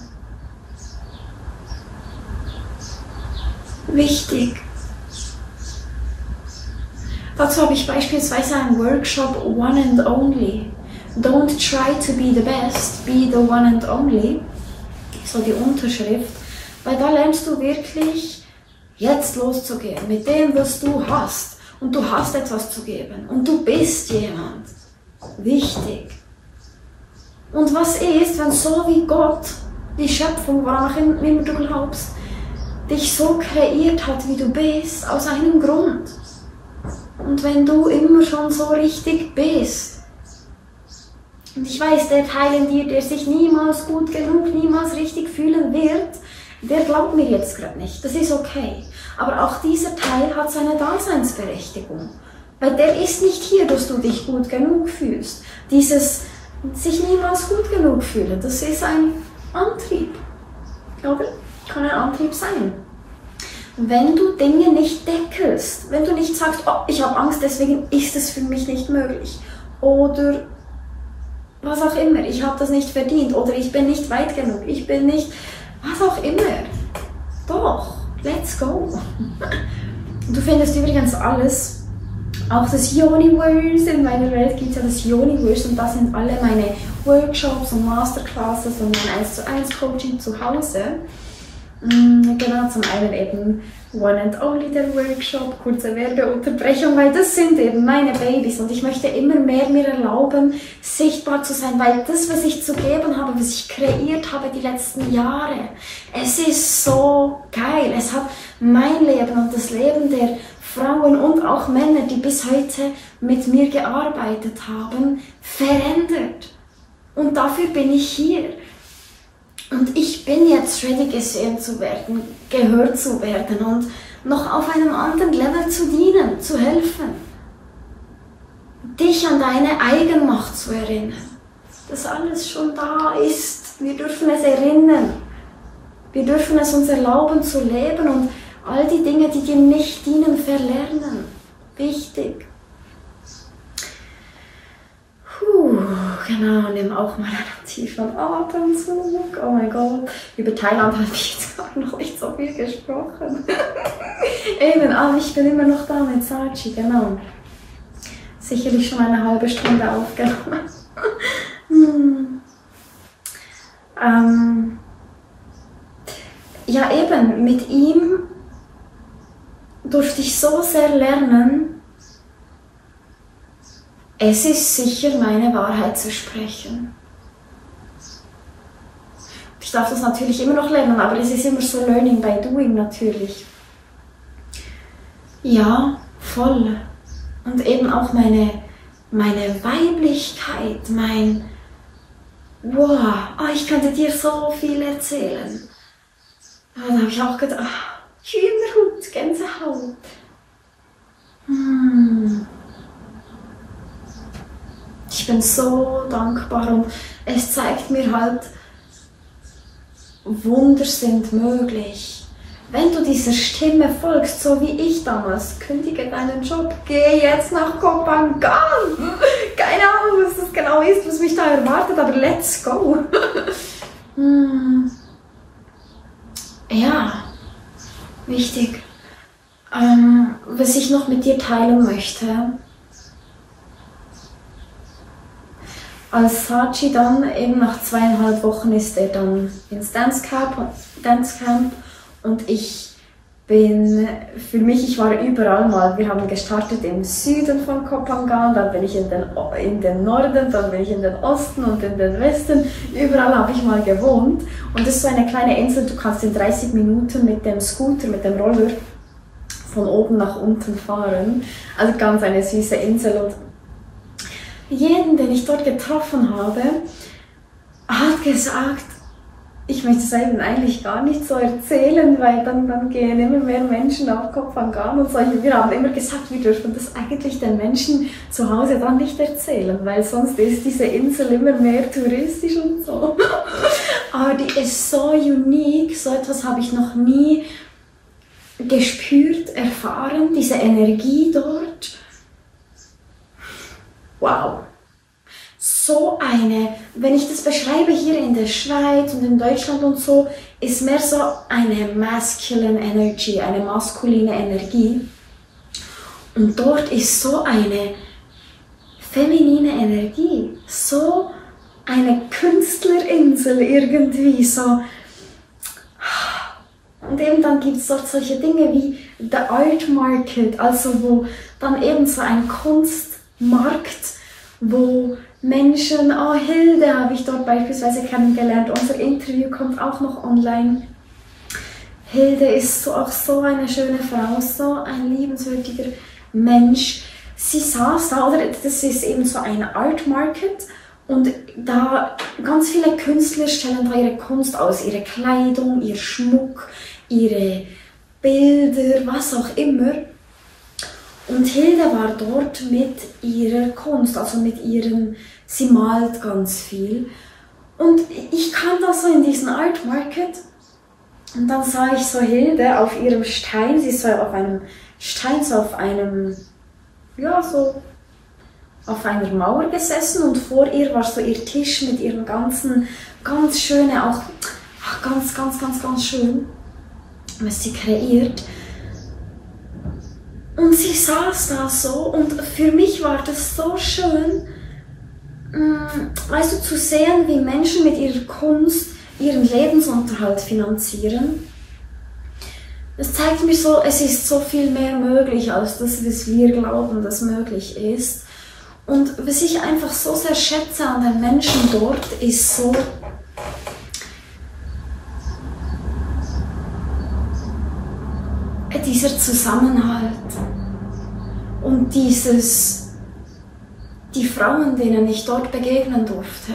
S1: Wichtig. Dazu habe ich beispielsweise einen Workshop One and Only. Don't try to be the best, be the one and only. So die Unterschrift. Weil da lernst du wirklich jetzt loszugehen mit dem, was du hast. Und du hast etwas zu geben. Und du bist jemand. Wichtig. Und was ist, wenn so wie Gott, die Schöpfung, woran auch immer du glaubst, dich so kreiert hat, wie du bist, aus einem Grund. Und wenn du immer schon so richtig bist, und ich weiß, der Teil in dir, der sich niemals gut genug, niemals richtig fühlen wird, der glaubt mir jetzt gerade nicht, das ist okay. Aber auch dieser Teil hat seine Daseinsberechtigung. Weil der ist nicht hier, dass du dich gut genug fühlst. Dieses sich niemals gut genug fühlen, das ist ein Antrieb. Oder? Kann ein Antrieb sein. Wenn du Dinge nicht deckelst, wenn du nicht sagst, oh, ich habe Angst, deswegen ist es für mich nicht möglich. Oder was auch immer, ich habe das nicht verdient. Oder ich bin nicht weit genug, ich bin nicht, was auch immer. Doch, let's go. Du findest übrigens alles, auch das Yoniverse, in meiner Welt gibt es ja das Yoniverse und da sind alle meine Workshops und Masterclasses und mein eins zu eins Coaching zu Hause. Genau, zum einen eben One and Only der Workshop, kurze Werbeunterbrechung, weil das sind eben meine Babys und ich möchte immer mehr mir erlauben, sichtbar zu sein, weil das, was ich zu geben habe, was ich kreiert habe die letzten Jahre, es ist so geil. Es hat mein Leben und das Leben der Frauen und auch Männer, die bis heute mit mir gearbeitet haben, verändert. Und dafür bin ich hier. Und ich bin jetzt ready, gesehen zu werden, gehört zu werden und noch auf einem anderen Level zu dienen, zu helfen. Dich an deine Eigenmacht zu erinnern, dass alles schon da ist. Wir dürfen es erinnern. Wir dürfen es uns erlauben zu leben und all die Dinge, die dir nicht dienen, verlernen. Wichtig. Puh, genau, nimm auch mal einen tiefen Atemzug. Oh mein Gott, über Thailand habe ich jetzt gar noch nicht so viel gesprochen. Eben, aber ich bin immer noch da mit Sachi, genau. Sicherlich schon eine halbe Stunde aufgenommen. hm. ähm, ja, eben, mit ihm durfte ich so sehr lernen, es ist sicher, meine Wahrheit zu sprechen. Ich darf das natürlich immer noch lernen, aber es ist immer so Learning by Doing natürlich. Ja, voll. Und eben auch meine, meine Weiblichkeit, mein wow, oh, ich könnte dir so viel erzählen. Da habe ich auch gedacht, oh, Hühnerhut, Gänsehaut. Hm. Ich bin so dankbar und es zeigt mir halt, Wunder sind möglich. Wenn du dieser Stimme folgst, so wie ich damals, kündige deinen Job, geh jetzt nach Kopangan. Keine Ahnung, was das genau genau ist, was mich da erwartet, aber let's go. hm. Ja, wichtig. Ähm, was ich noch mit dir teilen möchte. Als Sachi dann, eben nach zweieinhalb Wochen ist er dann ins Dance Camp, Dance Camp und ich bin, für mich, ich war überall mal. Wir haben gestartet im Süden von Koh Phangan, dann bin ich in den, in den Norden, dann bin ich in den Osten und in den Westen. Überall habe ich mal gewohnt und das ist so eine kleine Insel, du kannst in dreißig Minuten mit dem Scooter, mit dem Roller von oben nach unten fahren. Also ganz eine süße Insel und jeden, den ich dort getroffen habe, hat gesagt, ich möchte es eben eigentlich gar nicht so erzählen, weil dann, dann gehen immer mehr Menschen auf Koh Phangan und so. Wir haben immer gesagt, wir dürfen das eigentlich den Menschen zu Hause dann nicht erzählen, weil sonst ist diese Insel immer mehr touristisch und so. Aber die ist so unique, so etwas habe ich noch nie gespürt, erfahren, diese Energie dort. Wow. So eine, wenn ich das beschreibe hier in der Schweiz und in Deutschland und so, ist mehr so eine masculine Energy, eine maskuline Energie. Und dort ist so eine feminine Energie, so eine Künstlerinsel irgendwie, so. Und eben dann gibt es dort solche Dinge wie The Art Market, also wo dann eben so ein Kunstmarkt, wo Menschen, oh Hilde habe ich dort beispielsweise kennengelernt, unser Interview kommt auch noch online. Hilde ist so, auch so eine schöne Frau, so ein liebenswürdiger Mensch. Sie saß da, oder das ist eben so ein Art Market und da ganz viele Künstler stellen da ihre Kunst aus, ihre Kleidung, ihr Schmuck, ihre Bilder, was auch immer. Und Hilde war dort mit ihrer Kunst, also mit ihren, sie malt ganz viel. Und ich kam da so in diesen Art Market und dann sah ich so Hilde auf ihrem Stein, sie ist so auf einem Stein, so auf einem, ja so, auf einer Mauer gesessen und vor ihr war so ihr Tisch mit ihrem ganzen, ganz schöne, auch ach, ganz, ganz, ganz, ganz schön, was sie kreiert. Und sie saß da so und für mich war das so schön, weißt du, zu sehen, wie Menschen mit ihrer Kunst ihren Lebensunterhalt finanzieren. Das zeigt mir so, es ist so viel mehr möglich, als das, was wir glauben, dass möglich ist. Und was ich einfach so sehr schätze an den Menschen dort, ist so, dieser Zusammenhalt und dieses, die Frauen, denen ich dort begegnen durfte,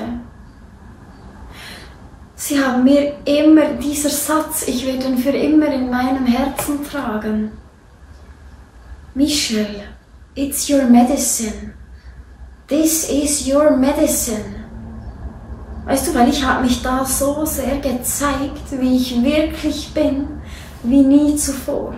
S1: sie haben mir immer dieser Satz, ich werde ihn für immer in meinem Herzen tragen. Michelle, it's your medicine. This is your medicine. Weißt du, weil ich habe mich da so sehr gezeigt, wie ich wirklich bin, wie nie zuvor.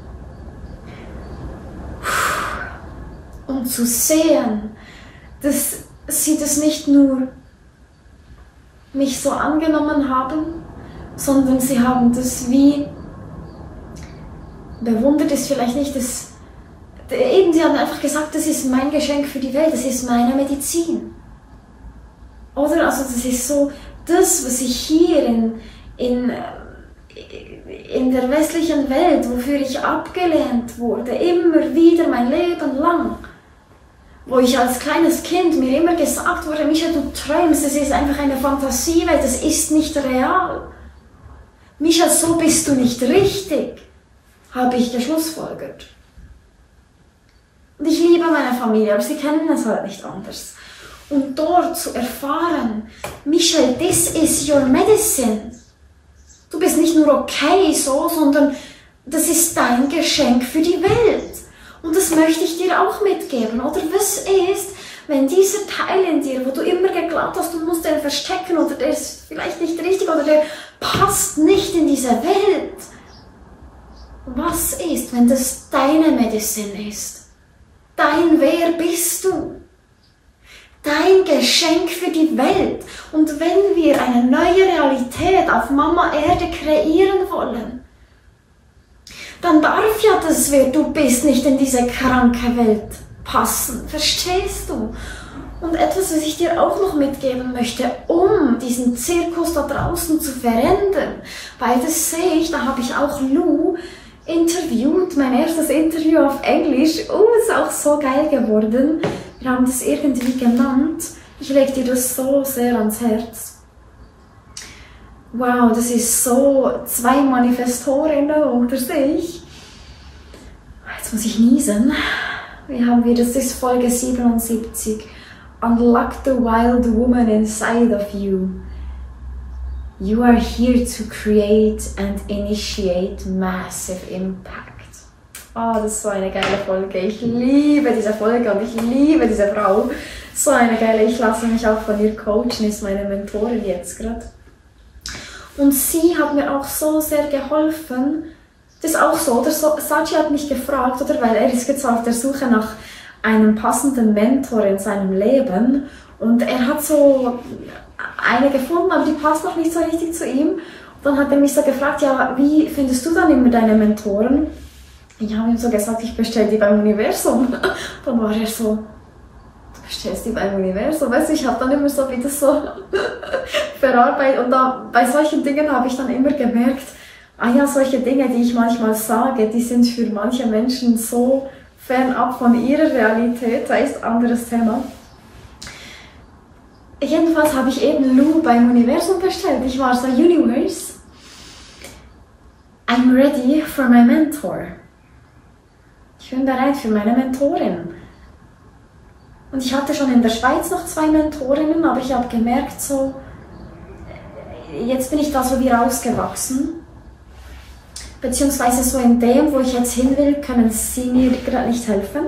S1: Und zu sehen, dass sie das nicht nur mich so angenommen haben, sondern sie haben das wie bewundert, ist vielleicht nicht das, eben sie haben einfach gesagt, das ist mein Geschenk für die Welt, das ist meine Medizin. Oder, also das ist so, das, was ich hier in, in, in der westlichen Welt, wofür ich abgelehnt wurde, immer wieder mein Leben lang, wo ich als kleines Kind mir immer gesagt wurde, Micha, du träumst, das ist einfach eine Fantasiewelt, das ist nicht real. Micha, so bist du nicht richtig, habe ich geschlussfolgert. Und ich liebe meine Familie, aber sie kennen es halt nicht anders. Und dort zu erfahren, Michelle, this is your medicine. Du bist nicht nur okay so, sondern das ist dein Geschenk für die Welt. Und das möchte ich dir auch mitgeben. Oder was ist, wenn dieser Teil in dir, wo du immer geglaubt hast, du musst den verstecken oder der ist vielleicht nicht richtig oder der passt nicht in diese Welt. Was ist, wenn das deine Medizin ist? Dein Wer bist du? Dein Geschenk für die Welt. Und wenn wir eine neue Realität auf Mama Erde kreieren wollen, dann darf ja das, wer du bist, nicht in diese kranke Welt passen. Verstehst du? Und etwas, was ich dir auch noch mitgeben möchte, um diesen Zirkus da draußen zu verändern, weil das sehe ich, da habe ich auch Lou interviewt, mein erstes Interview auf Englisch. Oh, ist auch so geil geworden. Wir haben das irgendwie genannt. Ich lege dir das so sehr ans Herz. Wow, das ist so zwei Manifestorinnen unter sich. Jetzt muss ich niesen. Wie haben wir das? Das ist Folge siebenundsiebzig. Unlock the wild woman inside of you. You are here to create and initiate massive impact. Oh, das ist so eine geile Folge. Ich liebe diese Folge und ich liebe diese Frau. So eine geile. Ich lasse mich auch von ihr coachen, ist meine Mentorin jetzt gerade. Und sie hat mir auch so sehr geholfen. Das ist auch so, oder so, Sachi hat mich gefragt, oder weil er ist jetzt auf der Suche nach einem passenden Mentor in seinem Leben. Und er hat so eine gefunden, aber die passt noch nicht so richtig zu ihm. Und dann hat er mich so gefragt, ja, wie findest du dann immer deine Mentoren? Ich habe ihm so gesagt, ich bestelle die beim Universum. Dann war er so, du bestellst die beim Universum? Weißt du, ich habe dann immer so wieder so verarbeitet. Und da, bei solchen Dingen habe ich dann immer gemerkt, ah ja, solche Dinge, die ich manchmal sage, die sind für manche Menschen so fernab von ihrer Realität, das heißt, anderes Thema. Jedenfalls habe ich eben Lou beim Universum bestellt. Ich war so, Universe, I'm ready for my mentor. Ich bin bereit für meine Mentorin. Und ich hatte schon in der Schweiz noch zwei Mentorinnen, aber ich habe gemerkt, so, jetzt bin ich da so wie rausgewachsen. Beziehungsweise so in dem, wo ich jetzt hin will, können sie mir gerade nicht helfen.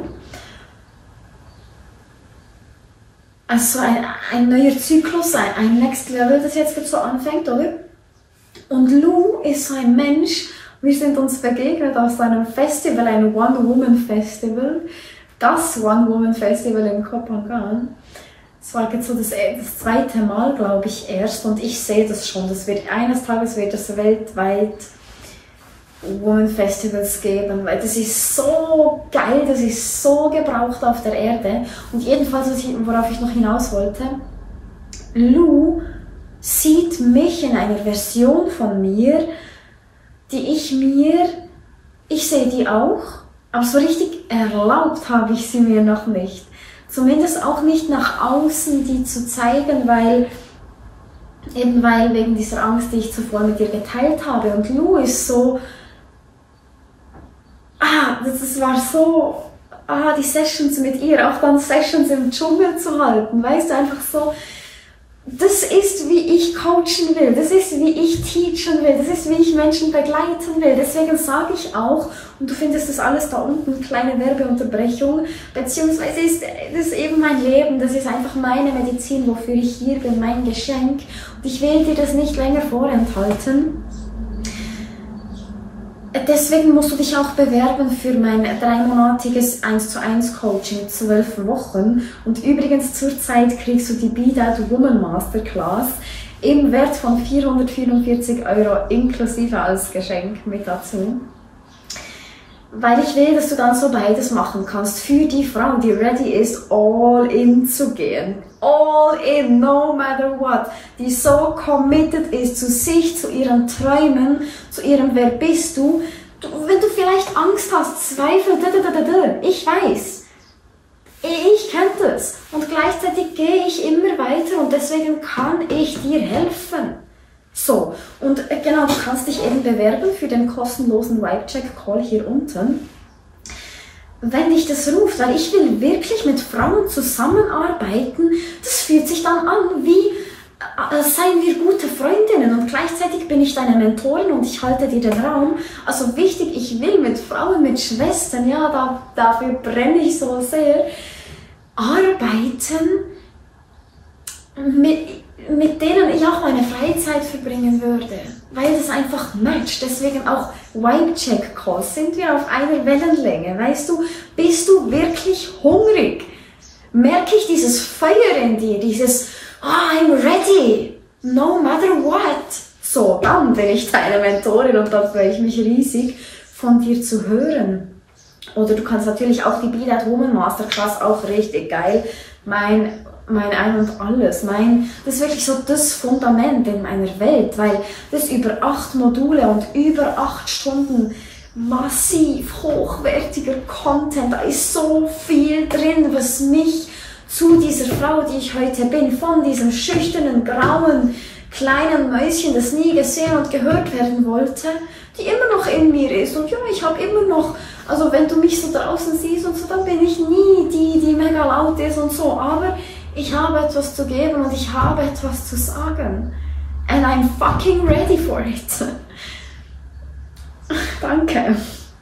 S1: Also ein, ein neuer Zyklus, ein, ein Next Level, das jetzt so anfängt, oder? Und Lou ist so ein Mensch, wir sind uns begegnet auf so einem Festival, ein One-Woman-Festival. Das One-Woman-Festival in Kopangan. Das war jetzt so das, das zweite Mal, glaube ich, erst. Und ich sehe das schon, das wird, eines Tages wird es weltweit Woman Festivals geben, weil das ist so geil, das ist so gebraucht auf der Erde. Und jedenfalls, worauf ich noch hinaus wollte, Lou sieht mich in einer Version von mir, die ich mir, ich sehe die auch, aber so richtig erlaubt habe ich sie mir noch nicht. Zumindest auch nicht nach außen die zu zeigen, weil eben weil wegen dieser Angst, die ich zuvor mit ihr geteilt habe. Und Lou ist so, ah, das war so, ah, die Sessions mit ihr, auch dann Sessions im Dschungel zu halten, weißt du, einfach so, das ist, wie ich coachen will, das ist, wie ich teachen will, das ist, wie ich Menschen begleiten will. Deswegen sage ich auch, und du findest das alles da unten, kleine Werbeunterbrechung, beziehungsweise ist das ist eben mein Leben, das ist einfach meine Medizin, wofür ich hier bin, mein Geschenk. Und ich will dir das nicht länger vorenthalten. Deswegen musst du dich auch bewerben für mein dreimonatiges eins zu eins Coaching, zwölf Wochen. Und übrigens zurzeit kriegst du die Be That Woman Masterclass im Wert von vierhundertvierundvierzig Euro inklusive als Geschenk mit dazu. Weil ich will, dass du dann so beides machen kannst für die Frau, die ready ist, all in zu gehen. All in, no matter what. Die so committed ist zu sich, zu ihren Träumen, zu ihrem Wer bist du. du wenn du vielleicht Angst hast, Zweifel, da, da, da, da, ich weiß. Ich kenne das. Und gleichzeitig gehe ich immer weiter und deswegen kann ich dir helfen. So, und genau, du kannst dich eben bewerben für den kostenlosen Vibe-Check-Call hier unten. Wenn dich das ruft, weil ich will wirklich mit Frauen zusammenarbeiten, das fühlt sich dann an wie, äh, seien wir gute Freundinnen und gleichzeitig bin ich deine Mentorin und ich halte dir den Raum. Also wichtig, ich will mit Frauen, mit Schwestern, ja, da, dafür brenne ich so sehr, arbeiten, mit, mit denen ich auch meine Freizeit verbringen würde, weil das einfach matcht. Deswegen auch Vibe-Check-Calls, sind wir auf einer Wellenlänge, weißt du, bist du wirklich hungrig? merke ich dieses Feuer in dir, dieses oh, I'm ready, no matter what. So, dann bin ich deine Mentorin und dann freue ich mich riesig, von dir zu hören. Oder du kannst natürlich auch die Be That Woman Masterclass, auch richtig geil, mein, mein Ein und Alles, mein, das ist wirklich so das Fundament in meiner Welt, weil das über acht Module und über acht Stunden massiv hochwertiger Content, da ist so viel drin, was mich zu dieser Frau, die ich heute bin, von diesem schüchternen, grauen, kleinen Mäuschen, das nie gesehen und gehört werden wollte, die immer noch in mir ist. Und ja, ich habe immer noch, also wenn du mich so draußen siehst und so, dann bin ich nie die, die mega laut ist und so, aber ich habe etwas zu geben und ich habe etwas zu sagen. And I'm fucking ready for it. Danke.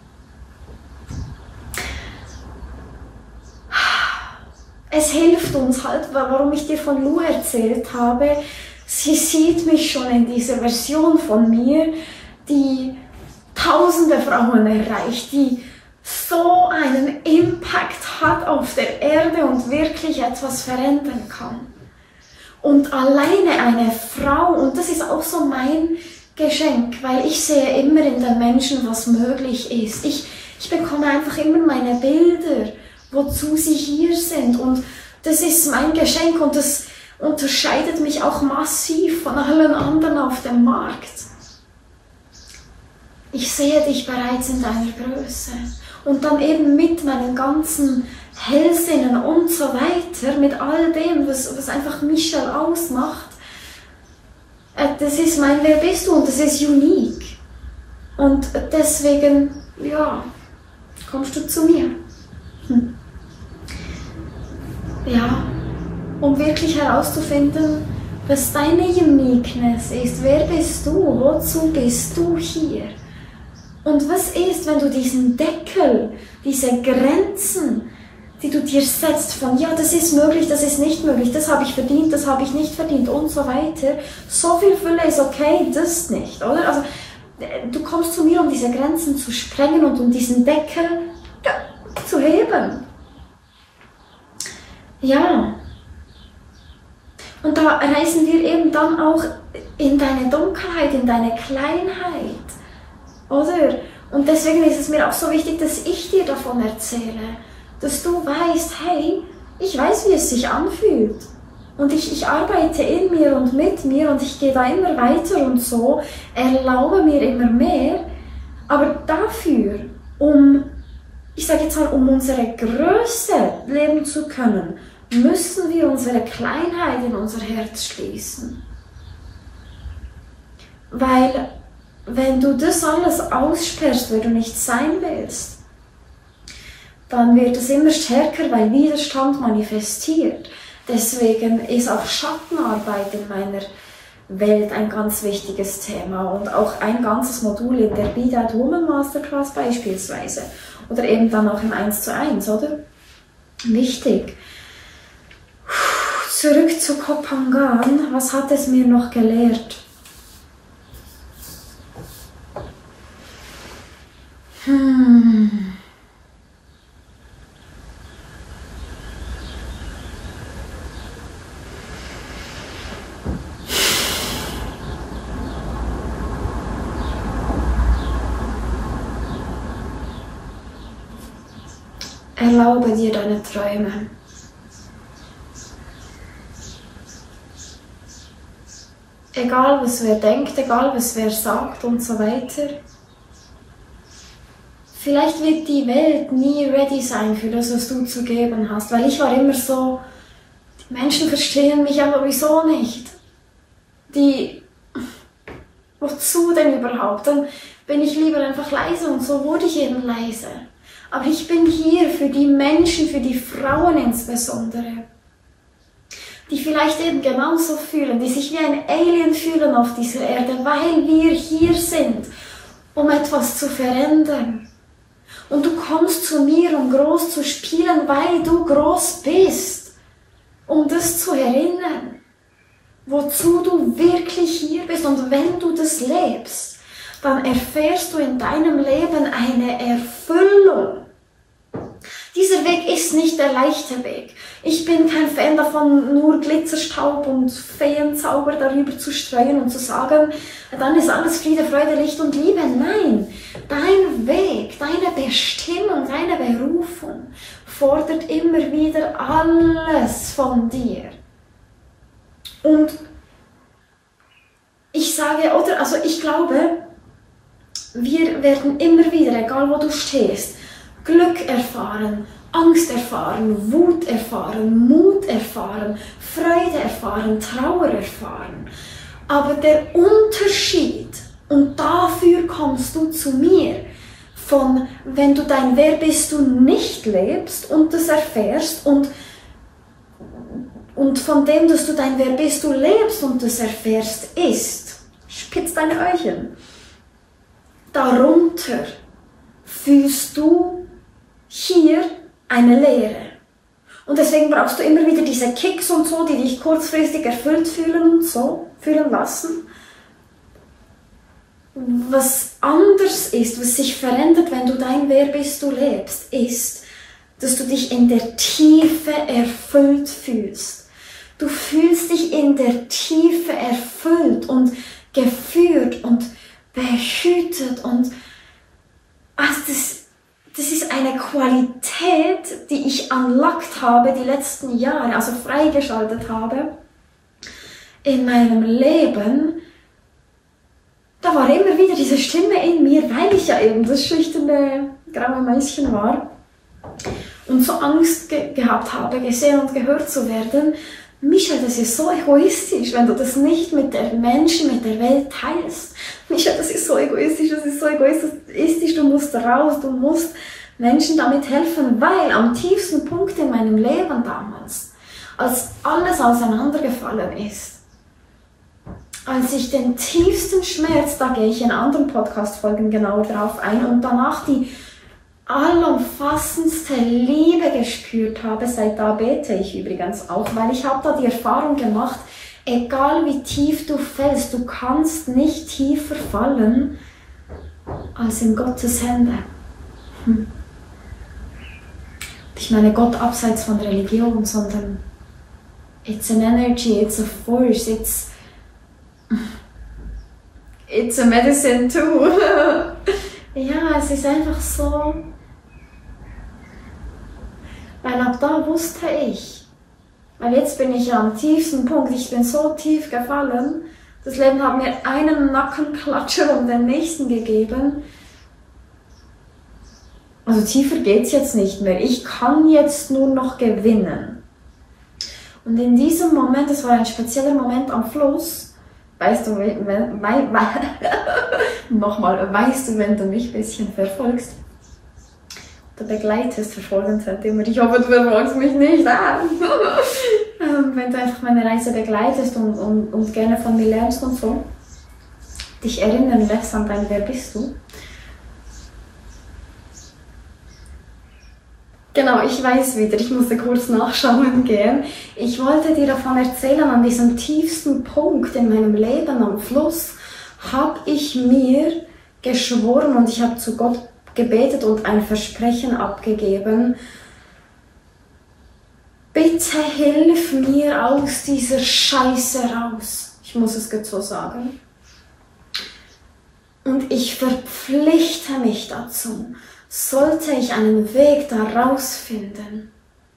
S1: Es hilft uns halt, warum ich dir von Lou erzählt habe. Sie sieht mich schon in dieser Version von mir, die tausende Frauen erreicht, die so einen Impact hat auf der Erde und wirklich etwas verändern kann. Und alleine eine Frau, und das ist auch so mein Geschenk, weil ich sehe immer in den Menschen, was möglich ist. Ich, ich bekomme einfach immer meine Bilder, wozu sie hier sind, und das ist mein Geschenk und das unterscheidet mich auch massiv von allen anderen auf dem Markt. Ich sehe dich bereits in deiner Größe und dann eben mit meinen ganzen Hellsinnen und so weiter, mit all dem, was, was einfach Michelle ausmacht. Das ist mein Wer bist du und das ist unique. Und deswegen, ja, kommst du zu mir. Hm. Ja, um wirklich herauszufinden, was deine Uniqueness ist. Wer bist du? Wozu bist du hier? Und was ist, wenn du diesen Deckel, diese Grenzen, die du dir setzt von, ja, das ist möglich, das ist nicht möglich, das habe ich verdient, das habe ich nicht verdient und so weiter. So viel Fülle ist okay, das nicht, oder? Also, du kommst zu mir, um diese Grenzen zu sprengen und um diesen Deckel ja, zu heben. Ja. Und da reisen wir eben dann auch in deine Dunkelheit, in deine Kleinheit, oder? Und deswegen ist es mir auch so wichtig, dass ich dir davon erzähle, dass du weißt, hey, ich weiß, wie es sich anfühlt. Und ich, ich arbeite in mir und mit mir und ich gehe da immer weiter und so, erlaube mir immer mehr. Aber dafür, um, ich sage jetzt mal, um unsere Größe leben zu können, müssen wir unsere Kleinheit in unser Herz schließen. Weil, wenn du das alles aussperrst, wer du nicht sein willst, dann wird es immer stärker, weil Widerstand manifestiert. Deswegen ist auch Schattenarbeit in meiner Welt ein ganz wichtiges Thema und auch ein ganzes Modul in der Be That Woman Masterclass beispielsweise. Oder eben dann auch im eins zu eins, oder? Wichtig. Zurück zu Kopangan. Was hat es mir noch gelehrt? Hmm. Erlaube dir deine Träume. Egal was wer denkt, egal was wer sagt und so weiter. Vielleicht wird die Welt nie ready sein für das, was du zu geben hast, weil ich war immer so, die Menschen verstehen mich aber wieso nicht. Die, wozu denn überhaupt? Dann bin ich lieber einfach leise und so wurde ich eben leise. Aber ich bin hier für die Menschen, für die Frauen insbesondere, die vielleicht eben genauso fühlen, die sich wie ein Alien fühlen auf dieser Erde, weil wir hier sind, um etwas zu verändern. Und du kommst zu mir, um groß zu spielen, weil du groß bist, um das zu erinnern, wozu du wirklich hier bist. Und wenn du das lebst, dann erfährst du in deinem Leben eine Erfüllung, Dieser Weg ist nicht der leichte Weg. Ich bin kein Fan davon, nur Glitzerstaub und Feenzauber darüber zu streuen und zu sagen, dann ist alles Friede, Freude, Licht und Liebe. Nein, dein Weg, deine Bestimmung, deine Berufung fordert immer wieder alles von dir. Und ich sage, oder, also ich glaube, wir werden immer wieder, egal wo du stehst, Glück erfahren, Angst erfahren, Wut erfahren, Mut erfahren, Freude erfahren, Trauer erfahren. Aber der Unterschied, und dafür kommst du zu mir, von wenn du dein Wer bist du nicht lebst und das erfährst und, und von dem, dass du dein Wer bist du lebst und das erfährst, ist, spitz deine Äugchen, darunter fühlst du hier eine Leere. Und deswegen brauchst du immer wieder diese Kicks und so, die dich kurzfristig erfüllt fühlen und so, fühlen lassen. Was anders ist, was sich verändert, wenn du dein Wer bist du lebst, ist, dass du dich in der Tiefe erfüllt fühlst. Du fühlst dich in der Tiefe erfüllt und geführt und behütet und also das Das ist eine Qualität, die ich unlockt habe die letzten Jahre, also freigeschaltet habe in meinem Leben. Da war immer wieder diese Stimme in mir, weil ich ja eben das schüchterne graue Mäuschen war und so Angst ge gehabt habe, gesehen und gehört zu werden. Michael, das ist so egoistisch, wenn du das nicht mit den Menschen, mit der Welt teilst. Michael, das ist so egoistisch, das ist so egoistisch, du musst raus, du musst Menschen damit helfen, weil am tiefsten Punkt in meinem Leben damals, als alles auseinandergefallen ist, als ich den tiefsten Schmerz, da gehe ich in anderen Podcast-Folgen genauer drauf ein, und danach die allumfassendste Liebe gespürt habe, seit da bete ich übrigens auch, weil ich habe da die Erfahrung gemacht, egal wie tief du fällst, du kannst nicht tiefer fallen als in Gottes Hände. Hm. Ich meine Gott abseits von Religion, sondern it's an energy, it's a force, it's it's a medicine too. Ja, es ist einfach so. Weil ab da wusste ich, weil jetzt bin ich ja am tiefsten Punkt, ich bin so tief gefallen, das Leben hat mir einen Nackenklatscher um den nächsten gegeben. Also tiefer geht es jetzt nicht mehr, ich kann jetzt nur noch gewinnen. Und in diesem Moment, das war ein spezieller Moment am Fluss, weißt du, wenn, wenn, wenn, nochmal, weißt du, wenn du mich ein bisschen verfolgst, begleitest, verfolgen sind immer, ich hoffe, du verfolgst mich nicht, ah. Wenn du einfach meine Reise begleitest und, und, und gerne von mir lernst und so, dich erinnern lässt an dein Wer bist du. Genau, ich weiß wieder, ich musste kurz nachschauen gehen. Ich wollte dir davon erzählen, an diesem tiefsten Punkt in meinem Leben am Fluss habe ich mir geschworen und ich habe zu Gott gebetet und ein Versprechen abgegeben. Bitte hilf mir aus dieser Scheiße raus. Ich muss es jetzt so sagen. Und ich verpflichte mich dazu, sollte ich einen Weg da rausfinden,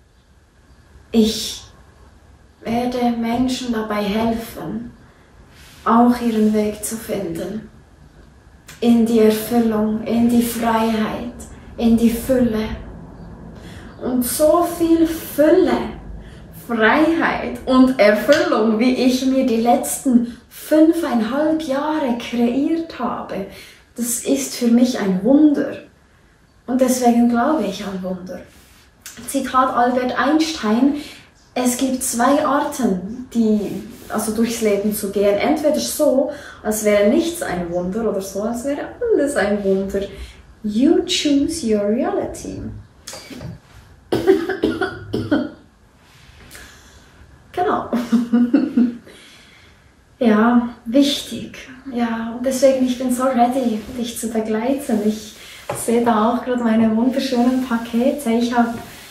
S1: ich werde Menschen dabei helfen, auch ihren Weg zu finden. In die Erfüllung, in die Freiheit, in die Fülle. Und so viel Fülle, Freiheit und Erfüllung, wie ich mir die letzten fünfeinhalb Jahre kreiert habe, das ist für mich ein Wunder. Und deswegen glaube ich an Wunder. Zitat Albert Einstein: Es gibt zwei Arten, die, also durchs Leben zu gehen. Entweder so, als wäre nichts ein Wunder, oder so, als wäre alles ein Wunder. You choose your reality. Genau. Ja, wichtig. Ja, und deswegen, ich bin so ready, dich zu begleiten. Ich sehe da auch gerade meine wunderschönen Pakete. Ich habe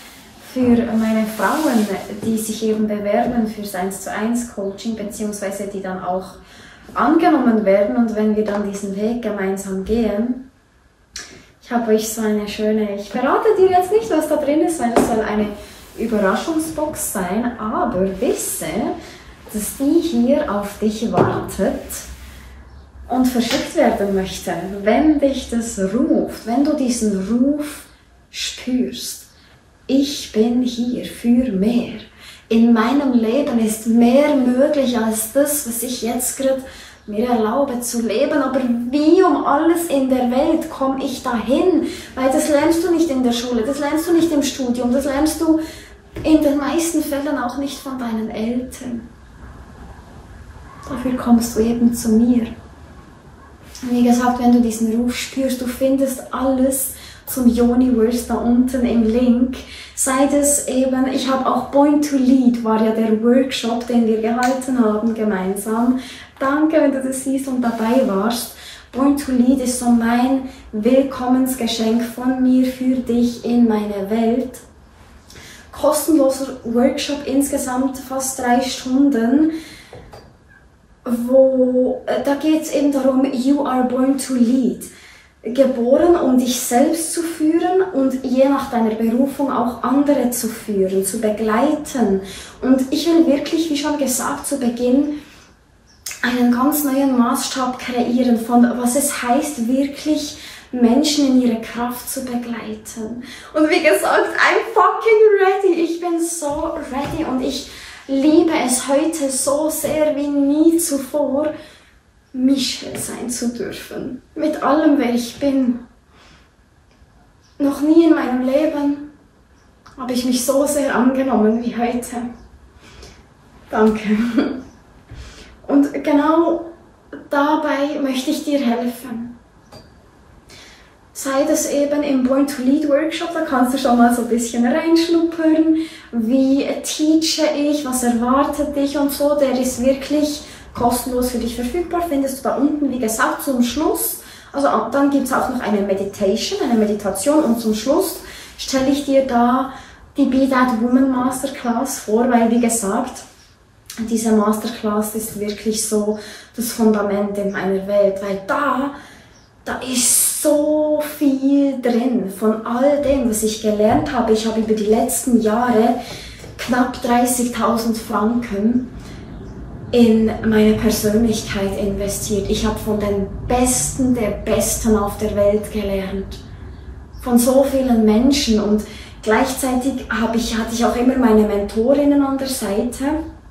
S1: für meine Frauen, die sich eben bewerben fürs eins zu eins Coaching, beziehungsweise die dann auch angenommen werden und wenn wir dann diesen Weg gemeinsam gehen. Ich habe euch so eine schöne, ich verrate dir jetzt nicht, was da drin ist, weil es soll eine Überraschungsbox sein, aber wisse, dass die hier auf dich wartet und verschickt werden möchte, wenn dich das ruft, wenn du diesen Ruf spürst. Ich bin hier für mehr. In meinem Leben ist mehr möglich als das, was ich jetzt gerade mir erlaube zu leben. Aber wie um alles in der Welt komme ich dahin? Weil das lernst du nicht in der Schule, das lernst du nicht im Studium, das lernst du in den meisten Fällen auch nicht von deinen Eltern. Dafür kommst du eben zu mir. Wie gesagt, wenn du diesen Ruf spürst, du findest alles zum Yoniverse da unten im Link. Sei das eben, ich habe auch Born to Lead, war ja der Workshop, den wir gehalten haben gemeinsam. Danke, wenn du das siehst und dabei warst. Born to Lead ist so mein Willkommensgeschenk von mir für dich in meine Welt. Kostenloser Workshop, insgesamt fast drei Stunden. Wo, da geht es eben darum, you are born to lead. Geboren, um dich selbst zu führen und je nach deiner Berufung auch andere zu führen, zu begleiten. Und ich will wirklich, wie schon gesagt zu Beginn, einen ganz neuen Maßstab kreieren von was es heißt, wirklich Menschen in ihre Kraft zu begleiten. Und wie gesagt, I'm fucking ready. Ich bin so ready und ich liebe es heute so sehr wie nie zuvor, Michelle sein zu dürfen. Mit allem, wer ich bin. Noch nie in meinem Leben habe ich mich so sehr angenommen wie heute. Danke. Und genau dabei möchte ich dir helfen. Sei das eben im Born to Lead Workshop, da kannst du schon mal so ein bisschen reinschnuppern. Wie teache ich, was erwartet dich und so. Der ist wirklich kostenlos für dich verfügbar, findest du da unten, wie gesagt, zum Schluss. Also dann gibt es auch noch eine Meditation, eine Meditation und zum Schluss stelle ich dir da die Be That Woman Masterclass vor, weil wie gesagt, diese Masterclass ist wirklich so das Fundament in meiner Welt, weil da, da ist so viel drin von all dem, was ich gelernt habe. Ich habe über die letzten Jahre knapp dreißigtausend Franken in meine Persönlichkeit investiert. Ich habe von den Besten der Besten auf der Welt gelernt. Von so vielen Menschen und gleichzeitig habe ich, hatte ich auch immer meine Mentorinnen an der Seite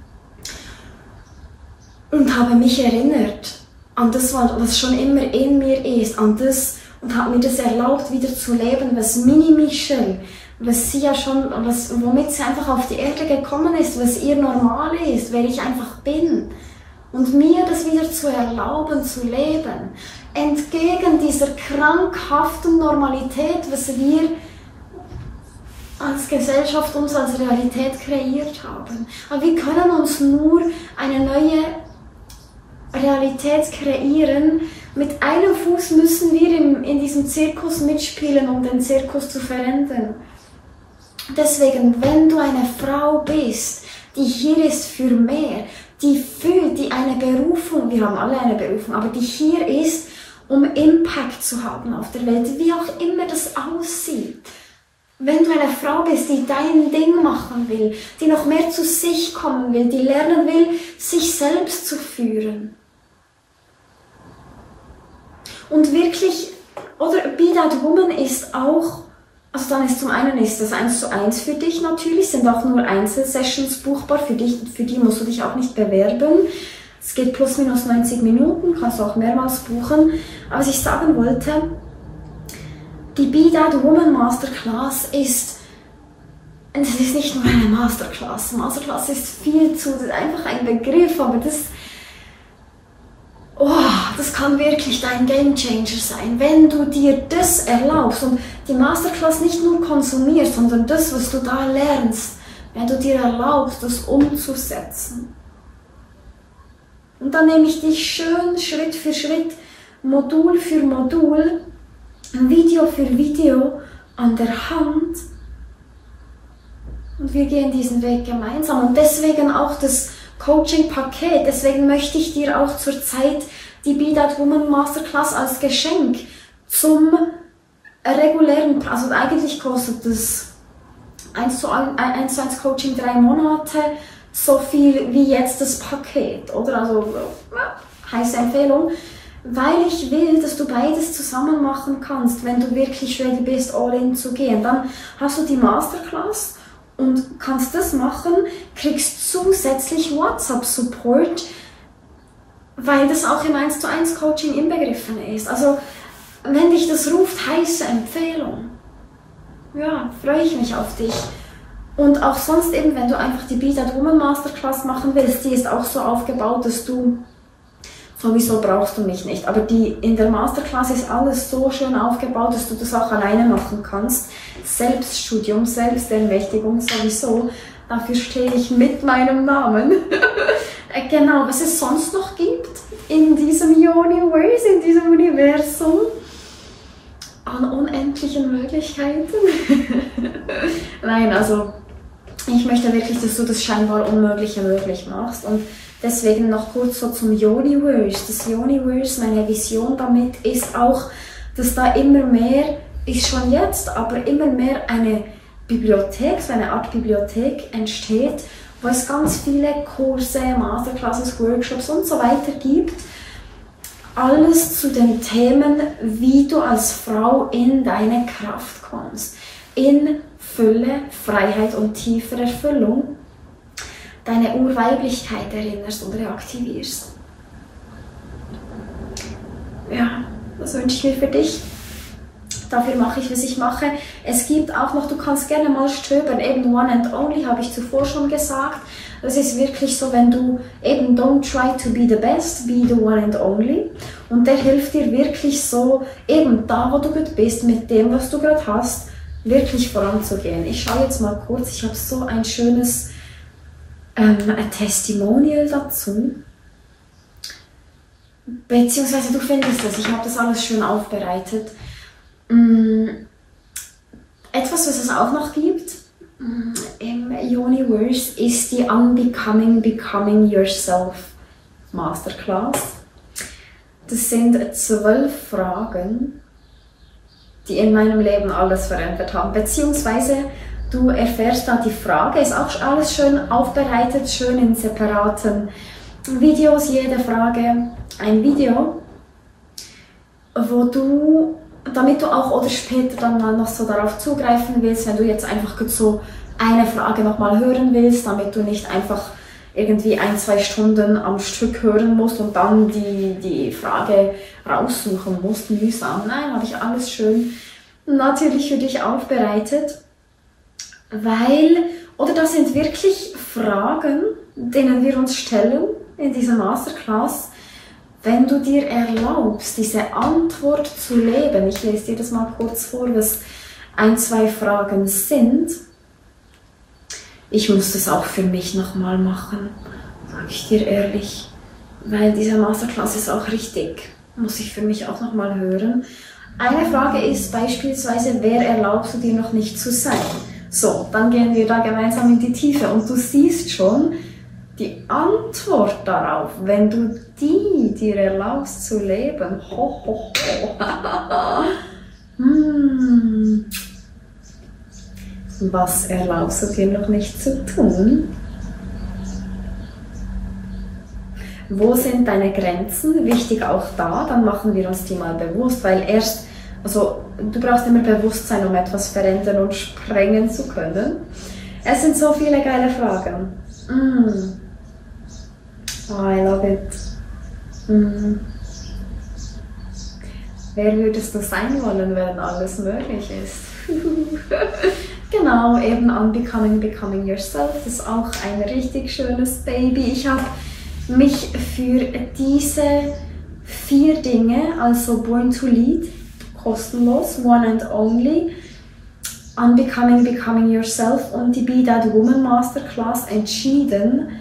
S1: und habe mich erinnert an das, was schon immer in mir ist, an das und habe mir das erlaubt, wieder zu leben, was Mini Michelle, was sie ja schon, was, womit sie einfach auf die Erde gekommen ist, was ihr Normal ist, wer ich einfach bin. Und mir das wieder zu erlauben, zu leben. Entgegen dieser krankhaften Normalität, was wir als Gesellschaft uns als Realität kreiert haben. Aber wir können uns nur eine neue Realität kreieren. Mit einem Fuß müssen wir in, in diesem Zirkus mitspielen, um den Zirkus zu verändern. Deswegen, wenn du eine Frau bist, die hier ist für mehr, die fühlt, die eine Berufung, wir haben alle eine Berufung, aber die hier ist, um Impact zu haben auf der Welt, wie auch immer das aussieht. Wenn du eine Frau bist, die dein Ding machen will, die noch mehr zu sich kommen will, die lernen will, sich selbst zu führen. Und wirklich, oder Be That Woman ist auch, also dann ist zum einen ist das eins zu eins für dich natürlich, sind auch nur Einzelsessions buchbar, für dich, für die musst du dich auch nicht bewerben. Es geht plus minus neunzig Minuten, kannst du auch mehrmals buchen. Aber was ich sagen wollte, die Be That Woman Masterclass ist, es ist nicht nur eine Masterclass, Masterclass ist viel zu, das ist einfach ein Begriff, aber das, oh, das kann wirklich dein Gamechanger sein, wenn du dir das erlaubst und die Masterclass nicht nur konsumierst, sondern das, was du da lernst, wenn du dir erlaubst, das umzusetzen. Und dann nehme ich dich schön Schritt für Schritt, Modul für Modul, Video für Video an der Hand Und wir gehen diesen Weg gemeinsam. Und deswegen auch das Coaching-Paket. Deswegen möchte ich dir auch zurzeit die Be That Woman Masterclass als Geschenk zum regulären, also eigentlich kostet das eins zu eins Coaching drei Monate so viel wie jetzt das Paket, oder? Also heiße Empfehlung, weil ich will, dass du beides zusammen machen kannst, wenn du wirklich ready bist, all in zu gehen. Dann hast du die Masterclass und kannst das machen, kriegst zusätzlich WhatsApp-Support, weil das auch im eins zu eins Coaching inbegriffen ist. Also wenn dich das ruft, heiße Empfehlung. Ja, freue ich mich auf dich. Und auch sonst eben, wenn du einfach die Be That Woman Masterclass machen willst, die ist auch so aufgebaut, dass du, sowieso brauchst du mich nicht, aber die in der Masterclass ist alles so schön aufgebaut, dass du das auch alleine machen kannst. Selbststudium, Selbstermächtigung sowieso, dafür stehe ich mit meinem Namen. Genau, was es sonst noch gibt in diesem Universe, in diesem Universum, an unendlichen Möglichkeiten. Nein, also ich möchte wirklich, dass du das scheinbar Unmögliche möglich machst. Und deswegen noch kurz so zum Universe. Das Universe, meine Vision damit ist auch, dass da immer mehr, ist schon jetzt, aber immer mehr eine Bibliothek, so eine Art Bibliothek entsteht, wo es ganz viele Kurse, Masterclasses, Workshops und so weiter gibt. Alles zu den Themen, wie du als Frau in deine Kraft kommst. In Fülle, Freiheit und tiefer Erfüllung deine Urweiblichkeit erinnerst und reaktivierst. Ja, das wünsche ich mir für dich. Dafür mache ich, was ich mache. Es gibt auch noch, du kannst gerne mal stöbern, eben One and Only, habe ich zuvor schon gesagt. Das ist wirklich so, wenn du eben don't try to be the best, be the one and only. Und der hilft dir wirklich so, eben da, wo du gut bist, mit dem, was du gerade hast, wirklich voranzugehen. Ich schaue jetzt mal kurz, ich habe so ein schönes ähm, ein Testimonial dazu. Beziehungsweise du findest das, ich habe das alles schön aufbereitet. Etwas, was es auch noch gibt im Universe, ist die Unbecoming Becoming Yourself Masterclass. Das sind zwölf Fragen, die in meinem Leben alles verändert haben. Beziehungsweise du erfährst da die Frage, ist auch alles schön aufbereitet, schön in separaten Videos, jede Frage ein Video, wo du, damit du auch oder später dann mal noch so darauf zugreifen willst, wenn du jetzt einfach so eine Frage nochmal hören willst, damit du nicht einfach irgendwie ein, zwei Stunden am Stück hören musst und dann die, die Frage raussuchen musst, mühsam. Nein, habe ich alles schön natürlich für dich aufbereitet, weil, oder das sind wirklich Fragen, denen wir uns stellen in dieser Masterclass, wenn du dir erlaubst, diese Antwort zu leben. Ich lese dir das mal kurz vor, was ein, zwei Fragen sind. Ich muss das auch für mich nochmal machen, sage ich dir ehrlich, weil diese Masterclass ist auch richtig, muss ich für mich auch nochmal hören. Eine Frage ist beispielsweise, wer erlaubst du dir noch nicht zu sein? So, dann gehen wir da gemeinsam in die Tiefe und du siehst schon, die Antwort darauf, wenn du die dir erlaubst zu leben, ho, ho, ho. hm. Was erlaubst du dir noch nicht zu tun? Wo sind deine Grenzen? Wichtig auch da, dann machen wir uns die mal bewusst, weil erst, also du brauchst immer Bewusstsein, um etwas verändern und sprengen zu können. Es sind so viele geile Fragen. Mm. Oh, I love it. Mm. Wer würdest du sein wollen, wenn alles möglich ist? Genau, eben Unbecoming, Becoming Yourself, das ist auch ein richtig schönes Baby. Ich habe mich für diese vier Dinge, also Born to Lead, kostenlos, One and Only, Unbecoming, Becoming Yourself und die Be That Woman Masterclass entschieden,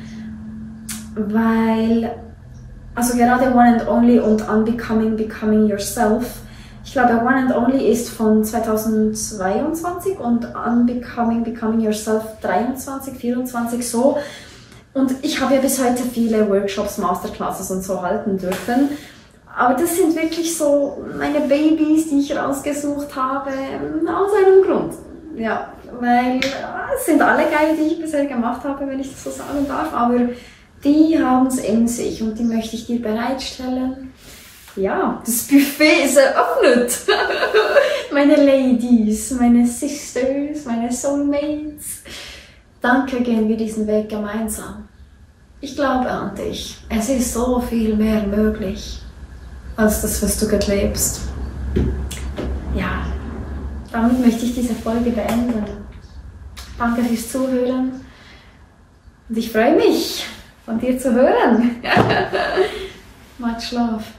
S1: weil, also gerade One and Only und Unbecoming, Becoming Yourself Ich glaube, One and Only ist von zweitausendzweiundzwanzig und Unbecoming, Becoming Yourself dreiundzwanzig, vierundzwanzig so. Und ich habe ja bis heute viele Workshops, Masterclasses und so halten dürfen. Aber das sind wirklich so meine Babys, die ich rausgesucht habe, aus einem Grund. Ja, weil es sind alle geil, die ich bisher gemacht habe, wenn ich das so sagen darf. Aber die haben es in sich und die möchte ich dir bereitstellen. Ja, das Buffet ist eröffnet. Meine Ladies, meine Sisters, meine Soulmates. Danke, gehen wir diesen Weg gemeinsam. Ich glaube an dich. Es ist so viel mehr möglich als das, was du gerade lebst. Ja, damit möchte ich diese Folge beenden. Danke fürs Zuhören. Und ich freue mich, von dir zu hören. Much love.